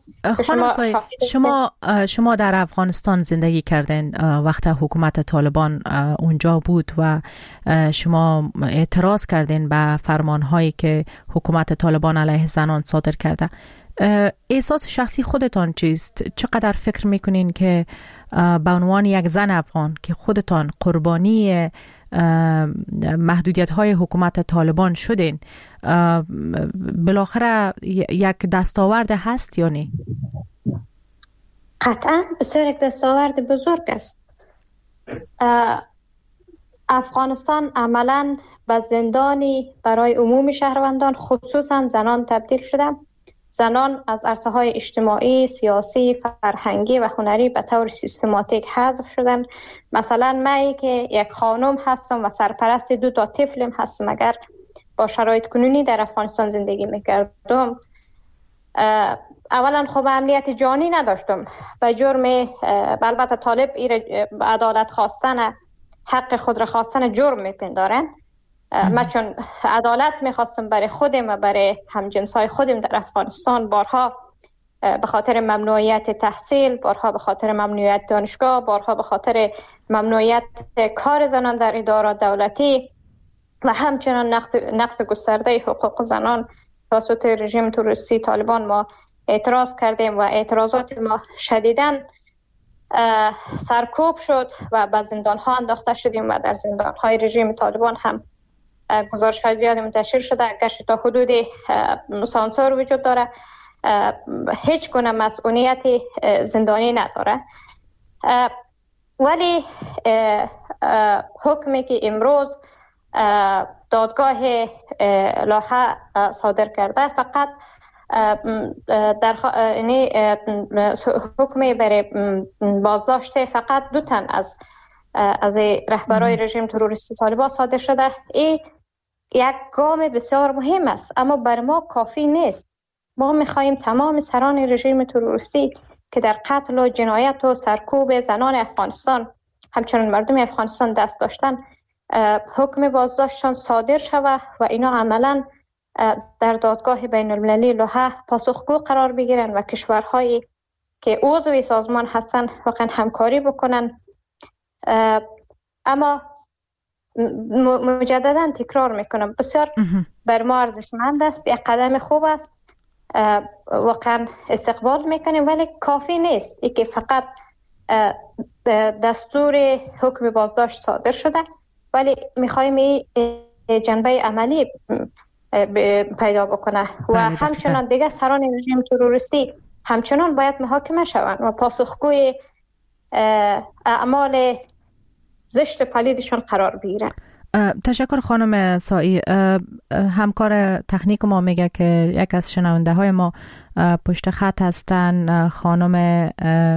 شما در افغانستان زندگی کردین وقت حکومت طالبان اونجا بود و شما اعتراض کردین به فرمانهایی که حکومت طالبان علیه زنان صادر کرده. احساس شخصی خودتان چیست؟ چقدر فکر میکنین که به عنوان یک زن افغان که خودتان قربانی محدودیت های حکومت طالبان شدین، بالاخره یک دستاورد هست یا نه؟ قطعا بسیار یک دستاورد بزرگ است. افغانستان عملاً به زندانی برای عموم شهروندان خصوصا زنان تبدیل شده. زنان از عرصه‌های اجتماعی، سیاسی، فرهنگی و هنری به طور سیستماتیک حذف شدن. مثلا من که یک خانم هستم و سرپرست 2 طفلم هستم، اگر با شرایط کنونی در افغانستان زندگی میکردم، اولا خب امنیت جانی نداشتم. به جرم البته طالب عدالت خواستن، حق خود را خواستن جرم میپندارن. من چون عدالت میخواستم برای خودم و برای همجنسای خودم در افغانستان، بارها به خاطر ممنوعیت تحصیل، بارها به خاطر ممنوعیت دانشگاه، بارها به خاطر ممنوعیت کار زنان در ادارات دولتی و همچنان نقض گسترده حقوق زنان توسط رژیم تروریستی طالبان ما اعتراض کردیم و اعتراضات ما شدیداً سرکوب شد و به زندان ها انداخته شدیم و در زندان های رژیم طالبان هم گزارش های زیادی منتشر شده. اگرچه تا حدودی سانسور وجود داره، هیچ گونه مسئولیت زندانی نداره. ولی حکمی که امروز دادگاه لاحه صادر کرده فقط در حکمی برای بازداشت فقط 2 تن از رهبرای رژیم تروریستی طالبان صادر شده. این یک گام بسیار مهم است، اما بر ما کافی نیست. ما می‌خواهیم تمام سران رژیم تروریستی که در قتل و جنایت و سرکوب زنان افغانستان همچنان مردم افغانستان دست داشتن حکم بازداشتشان صادر شود و اینا عملاً در دادگاه بین المللی لاحه پاسخگو قرار بگیرن و کشورهایی که عضو سازمان هستن واقعا همکاری بکنن. اما مجددا تکرار میکنم بسیار بر ما ارزشمند است، یک قدم خوب است، واقعا استقبال میکنیم، ولی کافی نیست. ای که فقط دستور حکم بازداشت صادر شده، ولی میخوایم این جنبه عملی پیدا بکنه و همچنان دیگه سران رژیم تروریستی همچنان باید محاکمه شوند و پاسخگوی اعمال زشت پلیدشان قرار بگیرن. تشکر خانم سایی. همکار تکنیک ما میگه که یک از شنونده های ما پشت خط هستن، خانم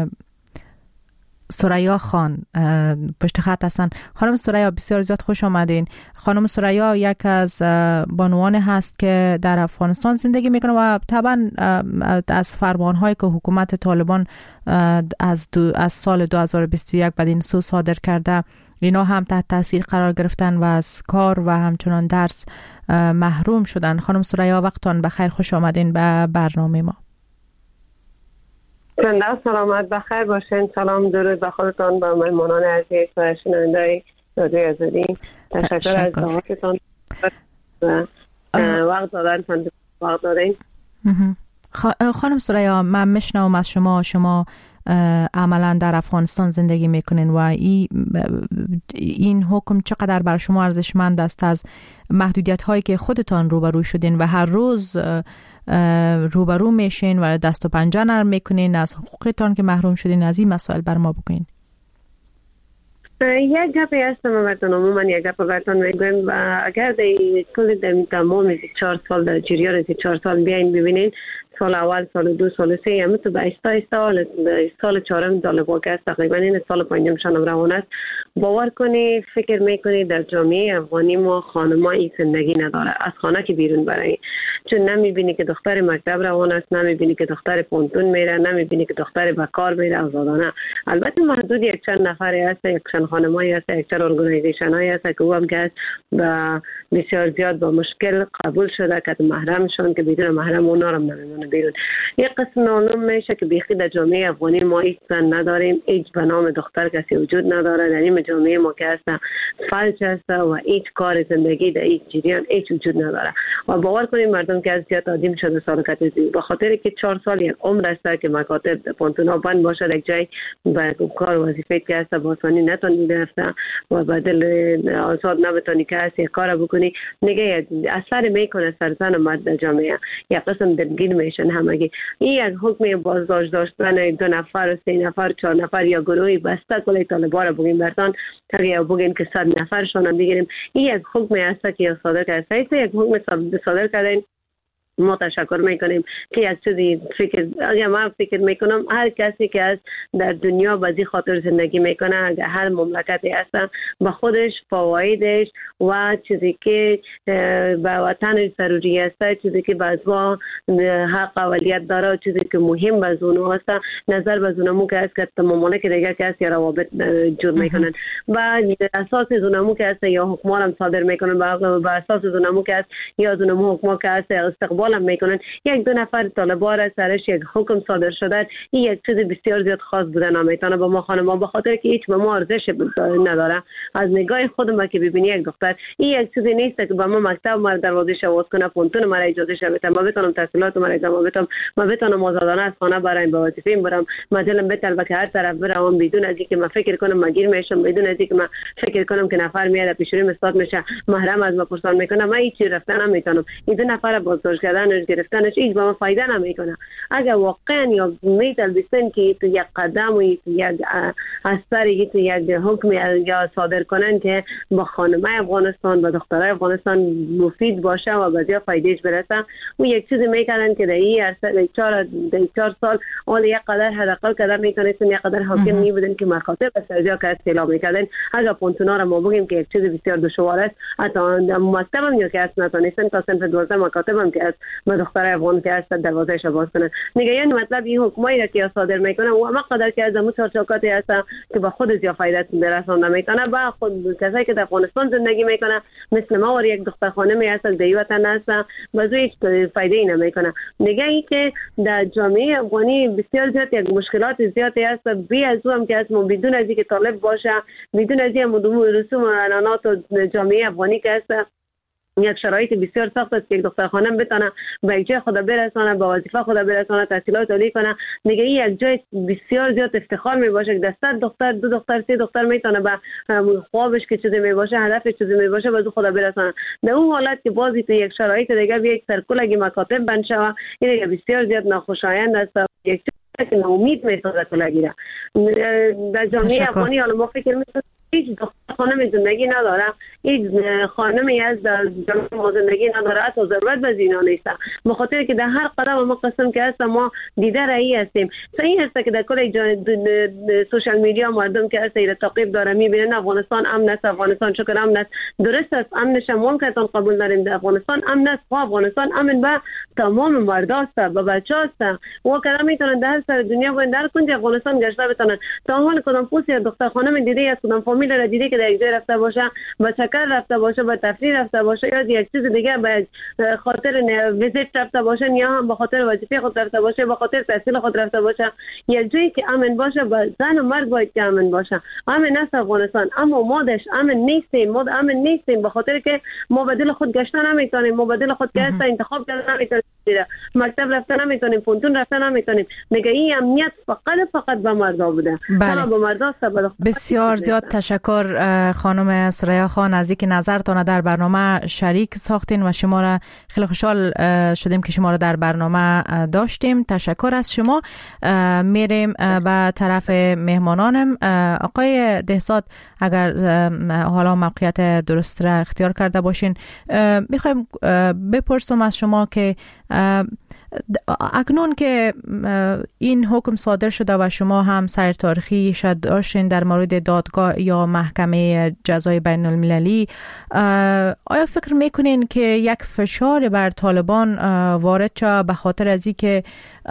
سریا خان پشت خط هستن. خانم سریا بسیار زیاد خوش آمدین. خانم سریا یک از بانوان هست که در افغانستان زندگی میکنه و طبعا از فرمانهایی که حکومت طالبان از سال 2021 بعد این سو صادر کرده اینا هم تحت تاثیر قرار گرفتن و از کار و همچنان درس محروم شدن. خانم سریا وقتان بخیر، خوش آمدین به برنامه ما. سلامت بخیر باشین. سلام درود به خودتان، به مهمانان عزیز و شنونده‌های رادیو آزادی. تشکر از دعوتتان و وقت دادن. خانم سریا، من میشنوم از شما عملا در افغانستان زندگی میکنین و این حکم چقدر بر شما ارزشمند است از محدودیت هایی که خودتان روبرو شدین و هر روز روبرو میشین و دست و پنجه نرم میکنین از حقوقتان که محروم شدین. از این مسائل بر ما بگوین. یک گپی هست من یک گپ براتون میگویم و اگر در کل تمام 4 سال در جریان 4 سال بیاین ببینین، سال اول، سال 2، سال 3 همه تو به سال 4 طالبان که تقریبا این سال 5 شان روان است. باور کنی فکر میکنی در جامعه افغانی ما خانم‌ها این زندگی نداره از خانه که بیرون برای، چون نمیبینی که دختر مکتب روان است، نمیبینی که دختر پونتون میره، نمیبینی که دختر به کار میره آزادانه. البته محدود یک چند نفری هست، یک چند خانمایی هست، یک چند ارگانایزیشن هایی هست که هم که با بسیار زیاد با مشکل قبول شده که محرمشون که بدون محرم اونا رو نمیمونه بیرون. یک قسم معلوم میشه که بیخی در جامعه افغانی ما هیچ زن نداریم، هیچ به نام دختر کسی وجود نداره. در این جامعه ما که هست فلج هست و هیچ کار زندگی در هیچ جریان هیچ وجود نداره و باور کنیم مردم که از زیاد عادی شده سالکت به خاطر که 4 سال یک عمر است که مکاتب پونتونا بند باشه، یک جای به کار وظیفه که هست با آسانی نتونی رفته و بدل آزاد نبتونی که هست یک کار بکنی، نگه اثر میکنه سر زن و مرد در جامعه. یک قسم درگیر میشن همگی. این یک حکم بازداشت داشتن 2 نفر و 3 نفر 4 نفر یا گروهی بسته کل طالبان رو بگیم برتان اگر بگیم که 100 نفرشون بگیریم، این یک حکم است که صادر کرده. یک حکم صادر کردن. ما تشکر میکنیم که یک چیزی اگر من فکر میکنم هر کسی که از در دنیا بازی خاطر زندگی میکنه، اگر هر مملکتی هست با خودش فوایدش و چیزی که به وطن ضروری است، چیزی که بعضا حق اولیت داره، چیزی که مهم از اونها هست، نظر به اونمو که است که مملکت دیگه که است یا روابط جور میکنن و اساس اونمو که است یا حکم هم صادر میکنن، با اساس اونمو که است یا اونمو حکم که است استقبال استقلال هم میکنن. یک دو نفر طالبان را سرش یک حکم صادر شده، این یک چیز بسیار زیاد خاص بوده نمیتونه به ما خانم، به خاطر که هیچ به ما ارزش نداره. از نگاه خودم که ببینی یک دختر، این یک چیزی نیست که به ما مکتب ما دروازه شواز کنه، پونتون ما اجازه بده، ما بتونم تحصیلات ما ادامه بدم، ما بتونم آزادانه از خانه برایم به وظیفه برم، ما دلم بتل که هر طرف برم بدون از اینکه ما فکر کنم ما گیر میشم، بدون از اینکه ما فکر کنم که نفر میاد پیش روی استاد میشه محرم از ما پرسان میکنه، ما هیچ رفتن نمیتونم. این دو نفر بازداشت کردنش گرفتنش هیچ به ما فایده نمیکنه. اگر واقعا یا میتل بسن که تو یک قدم و یک اثر یک حکم یا صادر کنن که با خانمای افغانستان و دخترای افغانستان مفید باشه و به فایدهش برسه، و یک چیزی میکنن که در این 4 سال اول یک قدر حداقل قدر میتونستن یک قدر حاکم می بودن که مخاطب به سرجا که استعلا میکردن. اگر پونتونا را ما بگیم که یک چیز بسیار دشوار است، حتی مکتب هم یا که است نتونستن تا صنف 12 مکاتب هم که است با دخترای افغان که است دروازه‌اش باز کنن. نگه یعنی مطلب این حکمایی را که صادر میکنن و ما قدر که از مو چارچوکاتی هست که با خود زیاد فایده برسونده میکنه، با خود کسایی که در افغانستان زندگی میکنه مثل ما و یک دختر خانمی هست در وطن هست باز هیچ فایده ای نمیکنه. نگه ای که در جامعه افغانی بسیار زیاد یک مشکلات زیادی هست، بی از او هم که از بدون از اینکه طالب باشه، بدون از این رسوم و اعلانات و جامعه افغانی که هست یک شرایط بسیار سخت است که یک دختر خانم بتونه به یک جای خود برسونه، به وظیفه خود برسونه، تحصیلات عالی کنه. دیگه یک جای بسیار زیاد افتخار می باشه که دست دختر 2 دختر 3 دختر میتونه به خوابش که چیزی می باشه، هدفش چیزی می باشه به خود برسونه. در اون حالت که بازی تو یک شرایط دیگه یک سرکولگی مکاتب بند شوه، این بسیار زیاد ناخوشایند است، یک که ناامید میسازه کلگی را در جامعه افغانی. حالا ما فکر میکنم هیچ دختر خانم زندگی نداره، هیچ خانمی از در جامعه ما زندگی نداره، حتی ضرورت به زینا نیست، بخاطر که در هر قدم ما قسم که هست ما دیده رایی هستیم. صحیح هست که در کل سوشال میدیا مردم که هست ایره تعقیب داره میبینن افغانستان امن است، افغانستان شکر امن است، درست است، امنش هم که تون قبول داریم، در افغانستان امن است و افغانستان امن به تمام مرداست، به بچه‌هاست و کلام میتونن در سر دنیا و در کنج افغانستان گشته بتونن. تا حال کدام پوسی دختر خانم دیده است، کدام فامیل را دیده که در یک جای رفته باشه، با چکر رفته باشه، با تفریح رفته باشه، یا یک چیز دیگه به خاطر ویزیت رفته باشه، یا هم به خاطر وظیفه خود رفته باشه، به خاطر تحصیل خود رفته باشه، یک جایی که امن باشه، با زن و مرد باید که امن باشه. امن است افغانستان، اما ما داش امن نیستیم، ما امن نیستیم به خاطر که ما بدل خود گشتن نمیتونیم، ما بدل خود که انتخاب کردن نمیتونیم، مکتب رفتن نمیتونیم، پونتون رفتن نمیتونیم. میگه این امنیت فقط به مردا بوده. بله. به مردا بسیار زیاد تشکر خانم سریا خان از اینکه نظرتان در برنامه شریک ساختین و شما را خیلی خوشحال شدیم که شما را در برنامه داشتیم. تشکر از شما. میریم به طرف مهمانانم. آقای دهساد اگر حالا موقعیت درست را اختیار کرده باشین، میخوایم بپرسم از شما که اکنون که این حکم صادر شده و شما هم سیر تاریخی شد داشتین در مورد دادگاه یا محکمه جزای بین المللی، آیا فکر میکنین که یک فشار بر طالبان وارد شد به خاطر از این که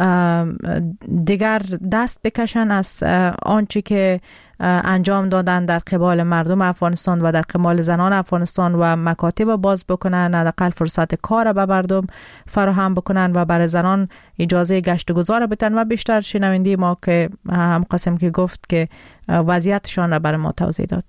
دیگر دست بکشن از آنچه که انجام دادن در قبال مردم افغانستان و در قبال زنان افغانستان و مکاتب باز بکنن، حداقل فرصت کار به مردم فراهم بکنن و برای زنان اجازه گشت و گذار بدن و بیشتر شنونده ما که هم قسم که گفت که وضعیتشان را برای ما توضیح داد.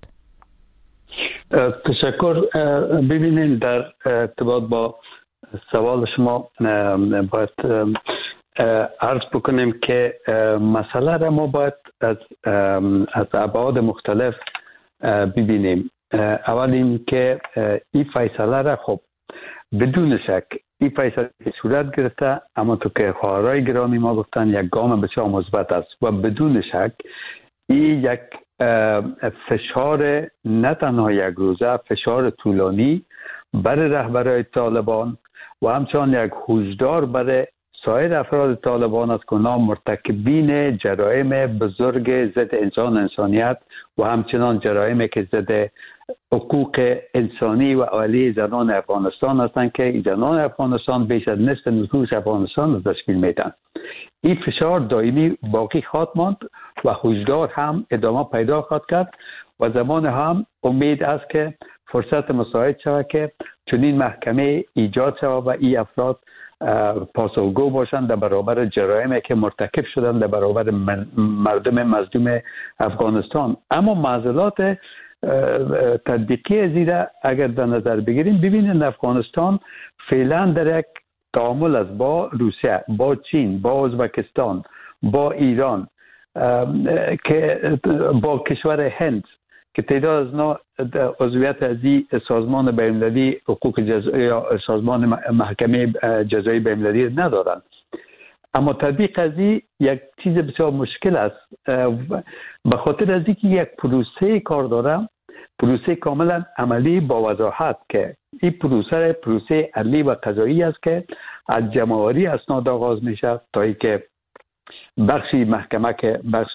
تشکر. ببینید در ارتباط با سوال شما باید عرض بکنیم که مسئله را ما باید از ابعاد مختلف ببینیم. اول این که این فیصله را خب بدون شک این فیصله صورت گرفته، اما تو که خواهرای گرامی ما گفتن یک گام بسیار مثبت است و بدون شک این یک فشار نه تنها یک روزه، فشار طولانی برای رهبرای طالبان و همچنان یک هشدار برای سایر افراد طالبان است که مرتکبین جرایم بزرگ ضد انسانیت و همچنان جرائمی که ضد حقوق انسانی و عالی زنان افغانستان هستند که زنان افغانستان بیش از نصف نفوس افغانستان را تشکیل میدن. این فشار دائمی باقی خواهد ماند و هشدار هم ادامه پیدا خواهد کرد و زمان هم امید است که فرصت مساعد شود که چنین محکمه ایجاد شود و این افراد پاسخگو باشند در برابر جرایمی که مرتکب شدن در برابر مردم مظلوم افغانستان. اما معضلات تطبیقی زیرا اگر در نظر بگیریم، ببینید افغانستان فعلا در یک تعامل است با روسیه، با چین، با ازبکستان، با ایران، که با کشور هند که تعداد از اینا عضویت از سازمان بین‌المللی حقوق جزایی یا سازمان محکمه جزایی بین‌المللی ندارند. اما تطبیق از یک چیز بسیار مشکل است، به خاطر از اینکه یک پروسه کار داره، پروسه کاملا عملی با وضاحت، که این پروسه عدلی و قضایی است که از جمع‌آوری اسناد آغاز میشه تا اینکه بخشی محکمه که بخش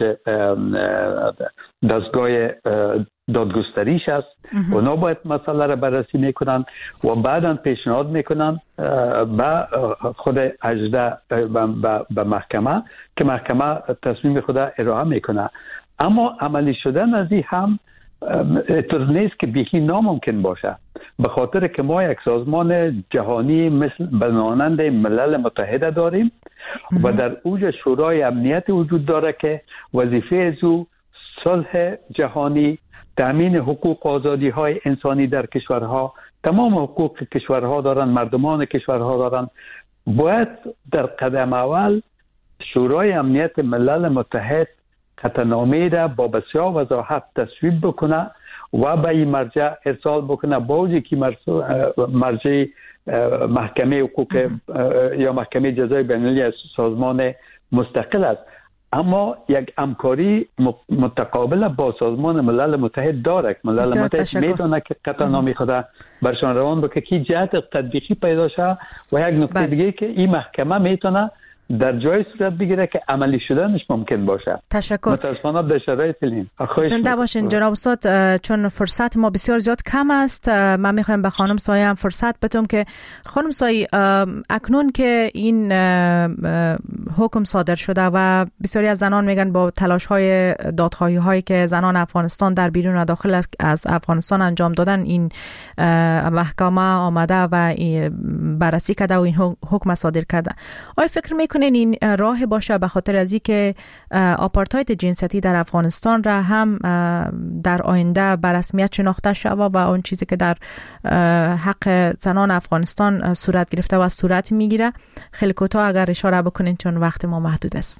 دستگاه دادگستریش است، اونا باید مسئله را بررسی میکنن و بعدا پیشنهاد میکنن به خود اجرا به محکمه که محکمه تصمیم خود ارائه میکنه. اما عملی شدن از این هم طور نیست که بیخی ناممکن باشه، به خاطر که ما یک سازمان جهانی مثل بمانند ملل متحد داریم و در اوج شورای امنیت وجود داره که وظیفه از او صلح جهانی، تامین حقوق و آزادی های انسانی در کشورها، تمام حقوق کشورها دارن، مردمان کشورها دارن. باید در قدم اول شورای امنیت ملل متحد قطعنامه را با بسیار وضاحت تصویب بکنه و به این مرجع ارسال بکنه، با وجودی که مرجع محکمه حقوق یا محکمه جزای بین‌المللی سازمان مستقل است، اما یک همکاری متقابل با سازمان ملل متحد داره. ملل متحد میتونه که قطعنامه خود برشان روان بکنه که جهت تطبیقی پیدا شه و یک نکته دیگه که این محکمه میتونه در جای صورت بگیره که عملی شدنش ممکن باشه. تشکر. متاسفانه در شرایط این. زنده باشین جناب استاد. چون فرصت ما بسیار زیاد کم است، من میخوایم به خانم سایه هم فرصت بدم که خانم سایه، اکنون که این حکم صادر شده و بسیاری از زنان میگن با تلاش های دادخواهی هایی که زنان افغانستان در بیرون و داخل از افغانستان انجام دادن، این محکمه آمده و بررسی کرده و این حکم صادر کرده، آیا فکر میکنین این راه باشه به خاطر از اینکه آپارتاید جنسیتی در افغانستان را هم در آینده به رسمیت شناخته شود و اون چیزی که در حق زنان افغانستان صورت گرفته و صورت میگیره؟ خیلی کوتاه اگر اشاره بکنین چون وقت ما محدود است.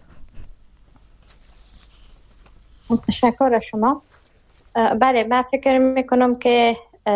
تشکر از شما. بله، من فکر میکنم که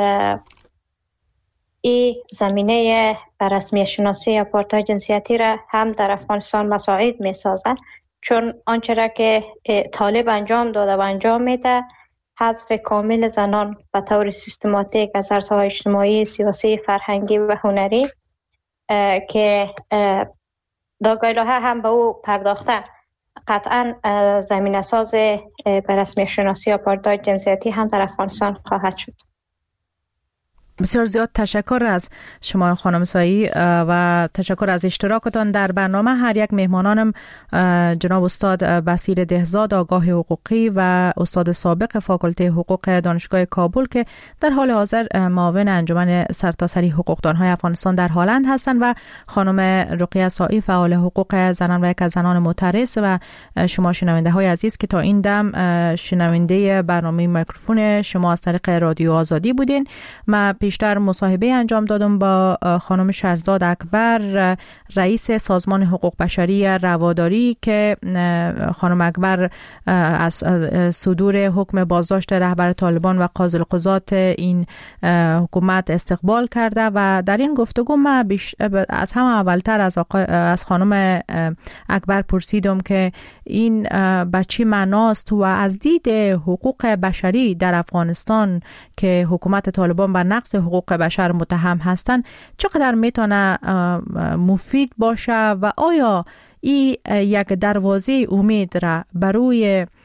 این زمینه رسمی شناسی آپارتاید جنسیتی را هم در افغانستان مساعد می سازد، چون آنچه را که طالب انجام داده و انجام میده، حذف کامل زنان به طور سیستماتیک از عرصه‌های اجتماعی، سیاسی، فرهنگی و هنری که دادگاه الهه هم به او پرداخته، قطعا زمینه ساز به رسمی شناسی آپارتاید جنسیتی هم در افغانستان خواهد شد. بسیار زیاد تشکر از شما خانم سایی و تشکر از اشتراکتان در برنامه. هر یک مهمانانم جناب استاد بصیر دهزاد، آگاه حقوقی و استاد سابق فاکولته حقوق دانشگاه کابل که در حال حاضر معاون انجمن سرتاسری حقوقدانهای افغانستان در هلند هستند، و خانم رقیه سایی، فعال حقوق زنان و یک از زنان معترض، و شما شنونده های عزیز که تا این دم شنونده برنامه میکروفون شما از طریق رادیو آزادی بودین. من پیشتر مصاحبه انجام دادم با خانم شهرزاد اکبر، رئیس سازمان حقوق بشری رواداری، که خانم اکبر از صدور حکم بازداشت رهبر طالبان و قاضی القضات این حکومت استقبال کرده و در این گفتگو من از همه اولتر از خانم اکبر پرسیدم که این به چی معناست و از دید حقوق بشری در افغانستان که حکومت طالبان بر نقض حقوق بشر متهم هستند چقدر میتونه مفید باشه و آیا این یک دروازه امید را برای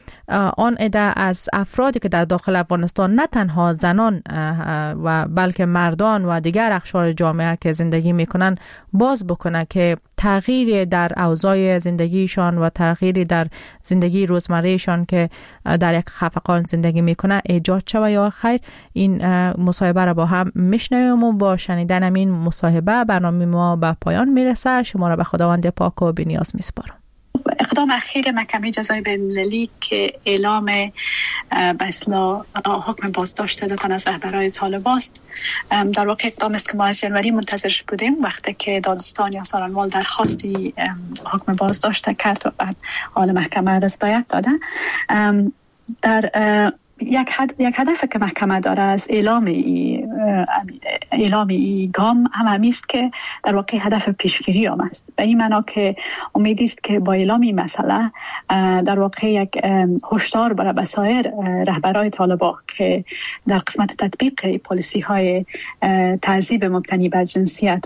آن عده از افرادی که در داخل افغانستان نه تنها زنان و بلکه مردان و دیگر اقشار جامعه که زندگی میکنن باز بکنه که تغییری در اوضاع زندگیشان و تغییری در زندگی روزمرهشان که در یک خفقان زندگی میکنه ایجاد شود یا خیر. این مصاحبه را با هم میشنویم و با شنیدن این مصاحبه برنامه ما به پایان میرسه. شما را به خداوند پاک و بی‌نیاز میسپارم. اقدام اخیر محکمه جزای بین‌المللی که اعلام به اصطلاح حکم بازداشت دادن از رهبران طالبان است، در واقع اقدام است که ما از جنوری منتظرش بودیم، وقتی که دادستان یا سارنوال درخواستی حکم بازداشت کرد و بعد حال محکمه رضایت داده. در یک هدف که محکمه داره از اعلام ای گام هم است که در واقع هدف پیشگیری هم است. به این معنا که امید است که با اعلام این مسئله در واقع یک هشدار برای بسایر رهبران طالبان که در قسمت تطبیق پالیسی های تعذیب مبتنی بر جنسیت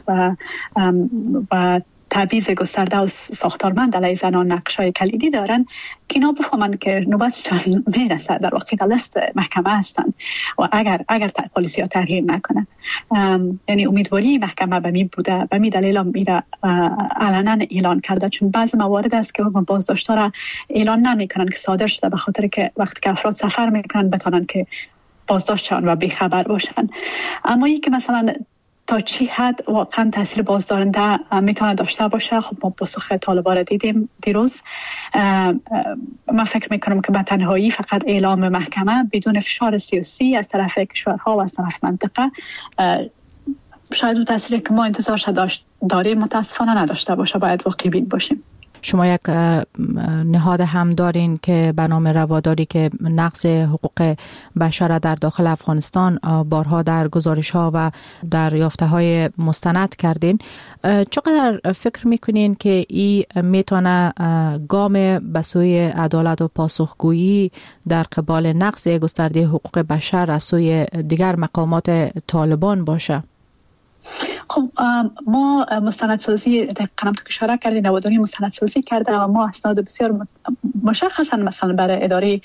و تبعیض گسترده و ساختارمند علیه زنان نقشای کلیدی دارن که اینا بفهمند که نوبتشان میرسه، در واقع در لیست محکمه هستن و اگر پالیسی ها تغییر نکنه. یعنی امیدواری محکمه به می بوده، به می دلیل میره علنا اعلان کرده، چون بعضی موارد است که حکم بازداشت را اعلان نمیکنن که صادر شده، به خاطر که وقتی که افراد سفر میکنن بتونن که بازداشت شون و بیخبر باشن. اما این که مثلا تا چی حد واقعا تاثیر بازدارنده میتونه داشته باشه، خب ما پاسخ طالبان را دیدیم دیروز. من فکر میکنم که به تنهایی فقط اعلام محکمه بدون فشار سیاسی از طرف کشورها و از طرف منطقه شاید اون تاثیری که ما انتظارش داریم متاسفانه نداشته باشه. باید واقعی بین باشیم. شما یک نهاد هم دارین که به نام رواداری که نقض حقوق بشر در داخل افغانستان بارها در گزارش‌ها و در یافته‌های مستند کردین. چقدر فکر میکنین که این میتونه گام به سوی عدالت و پاسخگویی در قبال نقض گسترده حقوق بشر از سوی دیگر مقامات طالبان باشه؟ خب ما مستندسازی قنم تو اشاره کردیم، نوادانی مستندسازی کرده و ما اسناد بسیار مشخصا مثلا برای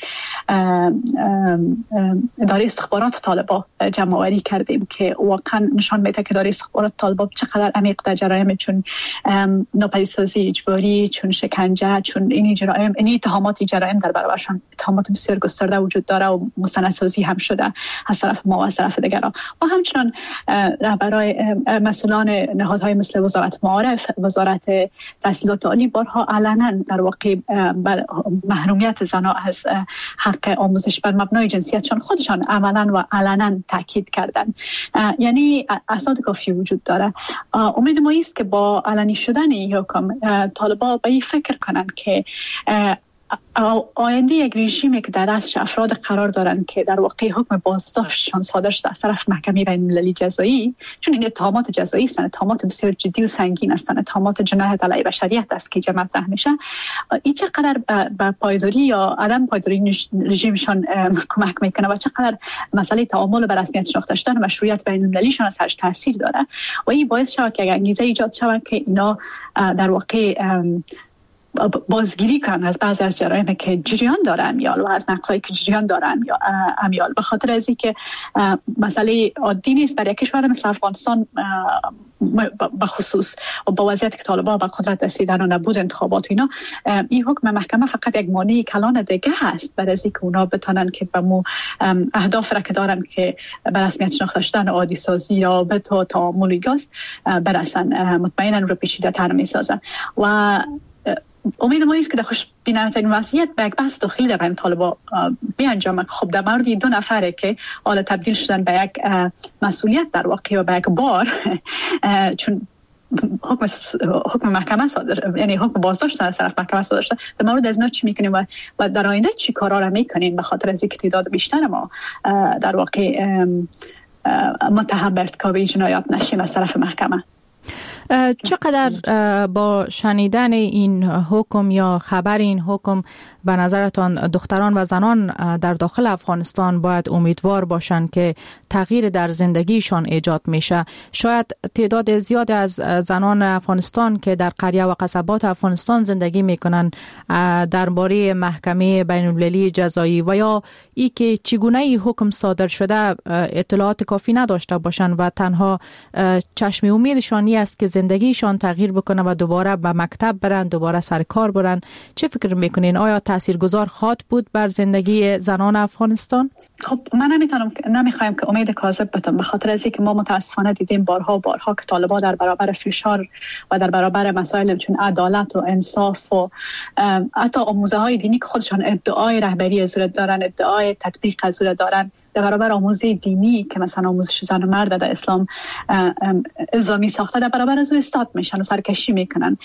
اداره استخبارات طالبان جمع آوری کردیم که واقعا نشان میده که اداره استخبارات طالبان چقدر عمیق در جرایم چون ناپدیدسازی اجباری، چون شکنجه، چون این جرایم، این اتهامات جرایم در برابرشان اتهامات بسیار گسترده وجود داره و مستندسازی هم شده از طرف ما و از طرف دیگران. و همچنان رهبران مسئولان نهادهای مثل وزارت معارف، وزارت تحصیلات عالی بارها علنا در واقع بر محرومیت زنان از حق آموزش بر مبنای جنسیتشان خودشان عملا و علنا تاکید کردن. یعنی اسناد کافی وجود داره. امید ما است که با علنی شدن این حکم طالبان به این فکر کنند که آینده یک رژیمی که در دستش افراد قرار دارن که در واقع حکم بازداشتشان صادر شده از طرف محکمه بین‌المللی جزایی، چون این اتهامات جزایی هستند، اتهامات بسیار جدی و سنگین هستند، اتهامات جنایت علیه بشریت است که مطرح میشه. این چقدر به پایداری یا عدم پایداری رژیمشان کمک میکنه و چقدر مسئله تعامل به رسمیت شناخته شدن مشروعیت بین‌المللیشان از هرش تاثیر داره و این باعث شود که انگیزه ایجاد شود که اینا در واقع بازگیری کنن از بعضی از جرایم که جریان داره امیال و از نقصایی که جریان داره امیال. به خاطر از اینکه مسئله عادی نیست برای کشور مثل افغانستان به خصوص و با وضعیت که طالبان به قدرت رسیدن و نبود انتخابات و اینا، این حکم محکمه فقط یک مانع کلان دیگه هست برای از اینکه اونا بتونن که به مو اهداف را که دارن که به رسمیت شناخته شدن عادی سازی یا به تو تعامل ایگاست برسن، مطمئنا رو پیچیده تر میسازن. و امید ما است که در خوش بینانه وضعیت به یک بحث داخلی در بین طالبان بیانجامه. خب در مورد دو نفره که حالا تبدیل شدن به یک مسئولیت در واقع و به یک بار، چون حکم محکمه صادر، یعنی حکم بازداشت از طرف محکمه صادر شده، در مورد از اینا چی میکنیم و در آینده چی کارا را میکنیم به خاطر از اینکه تعداد بیشتر ما در واقع متهم به ارتکاب جنایات نشیم از طرف محکمه. چقدر با شنیدن این حکم یا خبر این حکم به نظرتان دختران و زنان در داخل افغانستان باید امیدوار باشند که تغییر در زندگیشان ایجاد میشه؟ شاید تعداد زیاد از زنان افغانستان که در قریه و قصبات افغانستان زندگی میکنن درباره محکمه بین المللی جزایی و یا ای که چگونه ای حکم صادر شده اطلاعات کافی نداشته باشند و تنها چشم امیدشان است که زندگیشان تغییر بکنه و دوباره به مکتب برن، دوباره سر کار برن. چه فکر میکنین؟ آیا تاثیرگذار خواهد بود بر زندگی زنان افغانستان؟ خب من نمیخوایم که امید کاذب بتم، به خاطر از اینکه ما متاسفانه دیدیم بارها که طالبان در برابر فشار و در برابر مسائل چون عدالت و انصاف و حتی آموزه های دینی که خودشان ادعای رهبری از دارن، ادعای تطبیق از دارن، در برابر آموزه دینی که مثلا آموزش زن و مرد در اسلام الزامی ساخته، در برابر از او استاد میشن و سرکشی میکنن.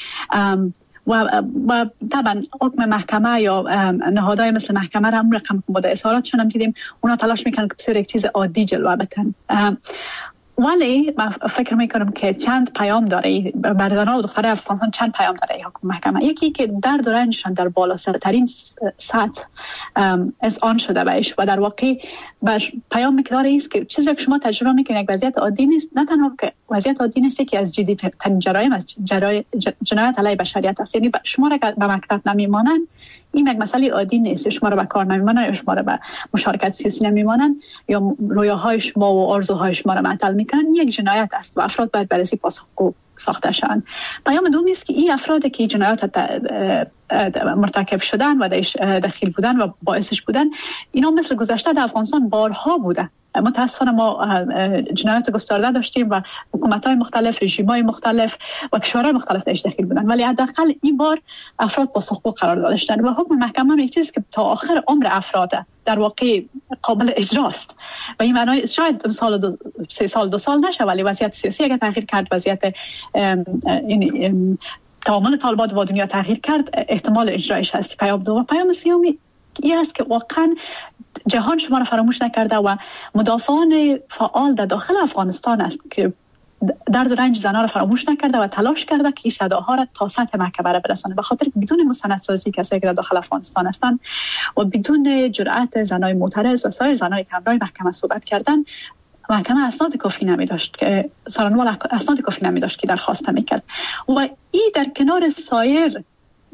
و طبعا حکم محکمه یا نهادهای مثل محکمه را هم رقم با اظهاراتشون هم دیدیم اونا تلاش میکنن که بسیار یک چیز عادی جلوه بدن. ولی من فکر میکنم که چند پیام داره بر زنان و دختران افغانستان، چند پیام داره حکم محکمه. یکی که درد و رنجشان در بالاترین سطح از آن شده بهش و در واقع بر پیام میکداره است که چیزی که شما تجربه میکنید یک وضعیت عادی نیست. نه تنها که وضعیت عادی نیست که از جدیدترین جرایم از جنایت علیه بشریت است. یعنی شما را به مکتب نمیمانن، این یک مسئله عادی نیست. شما را به کار نمیمانن یا شما را به مشارکت سیاسی نمیمانن یا رویاهای شما و آرزوهای شما را معطل میکنن، یک جنایت است و افراد باید برای پاسخگو ساخته شوند. پیام دومی است که این افرادی که جنایات مرتکب شدن و دخیل بودن و باعثش بودن، اینا مثل گذشته در افغانستان بارها بوده. متاسفانه ما جنایات گسترده داشتیم و حکومت‌های مختلف، رژیم‌های مختلف و کشورهای مختلف درش دخیل بودن، ولی حداقل این بار افراد پاسخگو قرار داشتن و حکم محکمه یک چیزی که تا آخر عمر افراد در واقع قابل اجراست. و این معنی شاید 3 سال 2 سال نشه، ولی وضعیت سیاسی اگر تغییر کرد، وضعیت تعامل طالبان با دنیا تغییر کرد، احتمال اجرایش هست. پیام دوم. پیام سومی این است که واقعا جهان شما را فراموش نکرده و مدافعان فعال در داخل افغانستان است که درد و رنج زنان را فراموش نکرده و تلاش کرده که این صداها را تا سطح محکمه را برسانه. به خاطر بدون مستندسازی کسایی که در داخل افغانستان هستند و بدون جرأت زنای معترض و سایر زنای که همراه محکمه صحبت کردن، محکمه اسناد کافی نمی‌داشت که سرانوال اسناد کافی نمی‌داشت که درخواست می‌کرد. و این در کنار سایر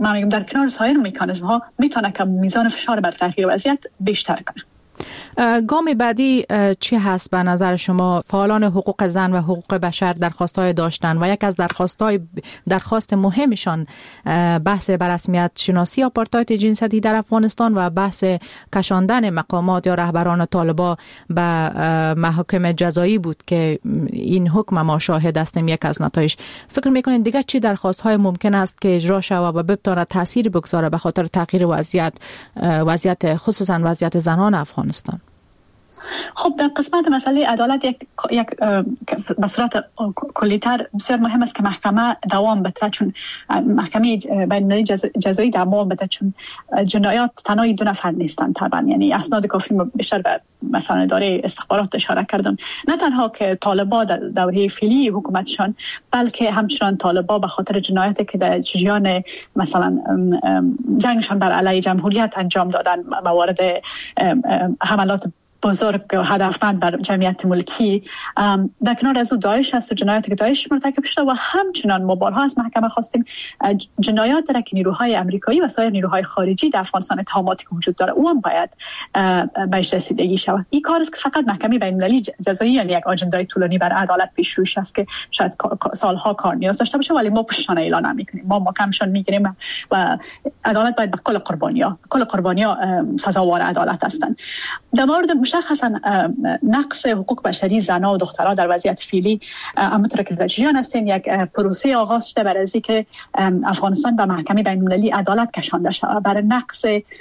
مکانیزم‌ها میتونه که میزان فشار بر تغییر وضعیت بیشتر کنه. گام بعدی چی هست به نظر شما؟ فعالان حقوق زن و حقوق بشر درخواست‌های داشتن و یک از درخواست مهمشان بحث بررسمیت شناسی آپارتاید جنسیتی در افغانستان و بحث کشاندن مقامات یا رهبران طالبان به محاکم جزایی بود که این حکم ما شاهد هستیم یک از نتایج. فکر میکنین دیگه چی درخواست‌های ممکن است که اجرا شود و بتونه تاثیر بگذاره به خاطر تغییر وضعیت خصوصا وضعیت زنان افغانستان؟ خب در قسمت مسئله عدالت یک به صورت کلی‌تر بسیار مهم است که محکمه دوام بده، چون محکمه بین المللی جزایی دوام بده، چون جنایات تنها 2 نفر نیستند. طبعا یعنی اسناد کافی بیشتر به مثلا اداره استخبارات اشاره کردم، نه تنها که طالبان در دوره فعلی حکومتشان، بلکه همچنان طالبان به خاطر جنایاتی که در جریان مثلا جنگشان بر علیه جمهوریت انجام دادن، موارد حملات بزرگ و هدفمند بر جمعیت ملکی، در کنار از او داعش هست و جنایاتی که داعش مرتکب شده و همچنان ما بارها از محکمه خواستیم جنایات را که نیروهای امریکایی و سایر نیروهای خارجی در افغانستان اتهاماتی که وجود داره او هم باید بهش رسیدگی شود. این کار است که فقط محکمه بین المللی جزایی یعنی یک آجندای طولانی برای عدالت پیش روش است که شاید سالها کار نیاز داشته باشه، ولی ما پشتانه اعلان نمی‌کنیم. ما محکمشان می‌گیریم و عدالت باید به کل قربانی‌ها سزاوار عدالت هستند. در مورد مشخصا نقص حقوق بشری زنان و دختران در وضعیت فعلی، همونطور که در جریان هستین، یک پروسه آغاز شده برای اینکه افغانستان به محکمه بین المللی عدالت کشانده شود برای نقص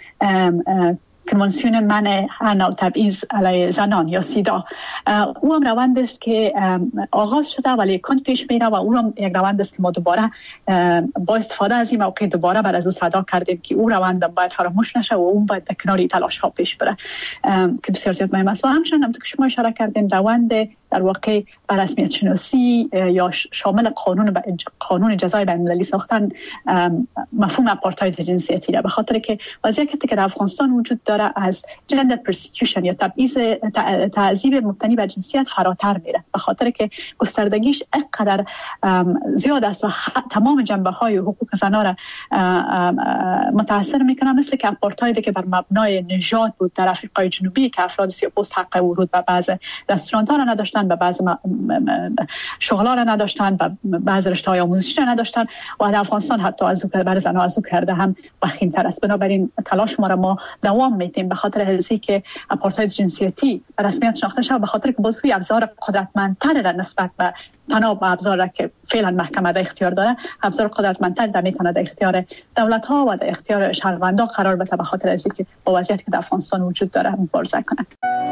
کنوانسیون منع حنا و تبعیض علیه زنان یا سیدا. او هم روند است که آغاز شده ولی کند پیش میره و او هم یک روند است که ما دوباره با استفاده از این موقع دوباره بر از او صدا کردیم که او روند باید فراموش نشه و اون باید در کنار تلاش ها پیش بره که بسیار زیاد مهم است. و همچنین هم که شما اشاره کردین روند در واقع بر رسمیت شناسی یا شامل قانون جزای بین‌المللی ساختن مفهوم آپارتاید جنسیتی را، به خاطر که وضعیتی که در افغانستان وجود داره از جندر پرسیکیوشن یا تعذیب مبتنی بر جنسیت فراتر میره، به خاطر که گستردگیش اینقدر زیاد است و تمام جنبه‌های حقوق زنان را متاثر میکنه، مثل که آپارتاید که بر مبنای نژاد بود در آفریقای جنوبی که افراد سیاه‌پوست حق ورود به بعض رستوران‌ها را نداشتن، به بعض شغل‌ها را نداشتن، به بعض رشته‌های آموزشی را نداشتن و در افغانستان حتی از او بر زن‌ها از او کرده هم وخیم‌تر است. بنابراین تلاش ما دوام میدیم به خاطر هزی که آپارتاید جنسیتی رسمیت شناخته شود، به خاطر که بازوی ابزار قدرتمندتر در نسبت به تناب ابزار که فعلا محکمه در اختیار داره، ابزار قدرتمندتر در میتونه در اختیار دولت‌ها و در اختیار شهروندان قرار بده، به خاطر از اینکه با وضعیتی که در افغانستان وجود داره مبارزه کنه.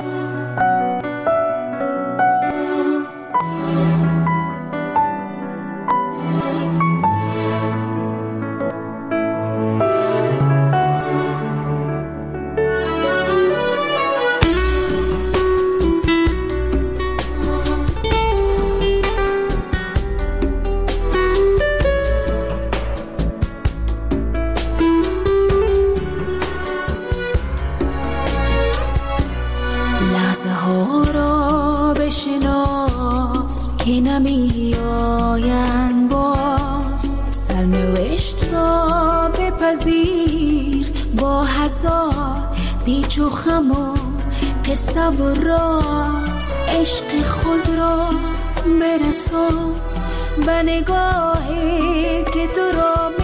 که نمی آین باز، سرنوشت را بپذیر با هزار پیچ و خم و قصه و راز، عشق خود را برسان به نگاهی که تو را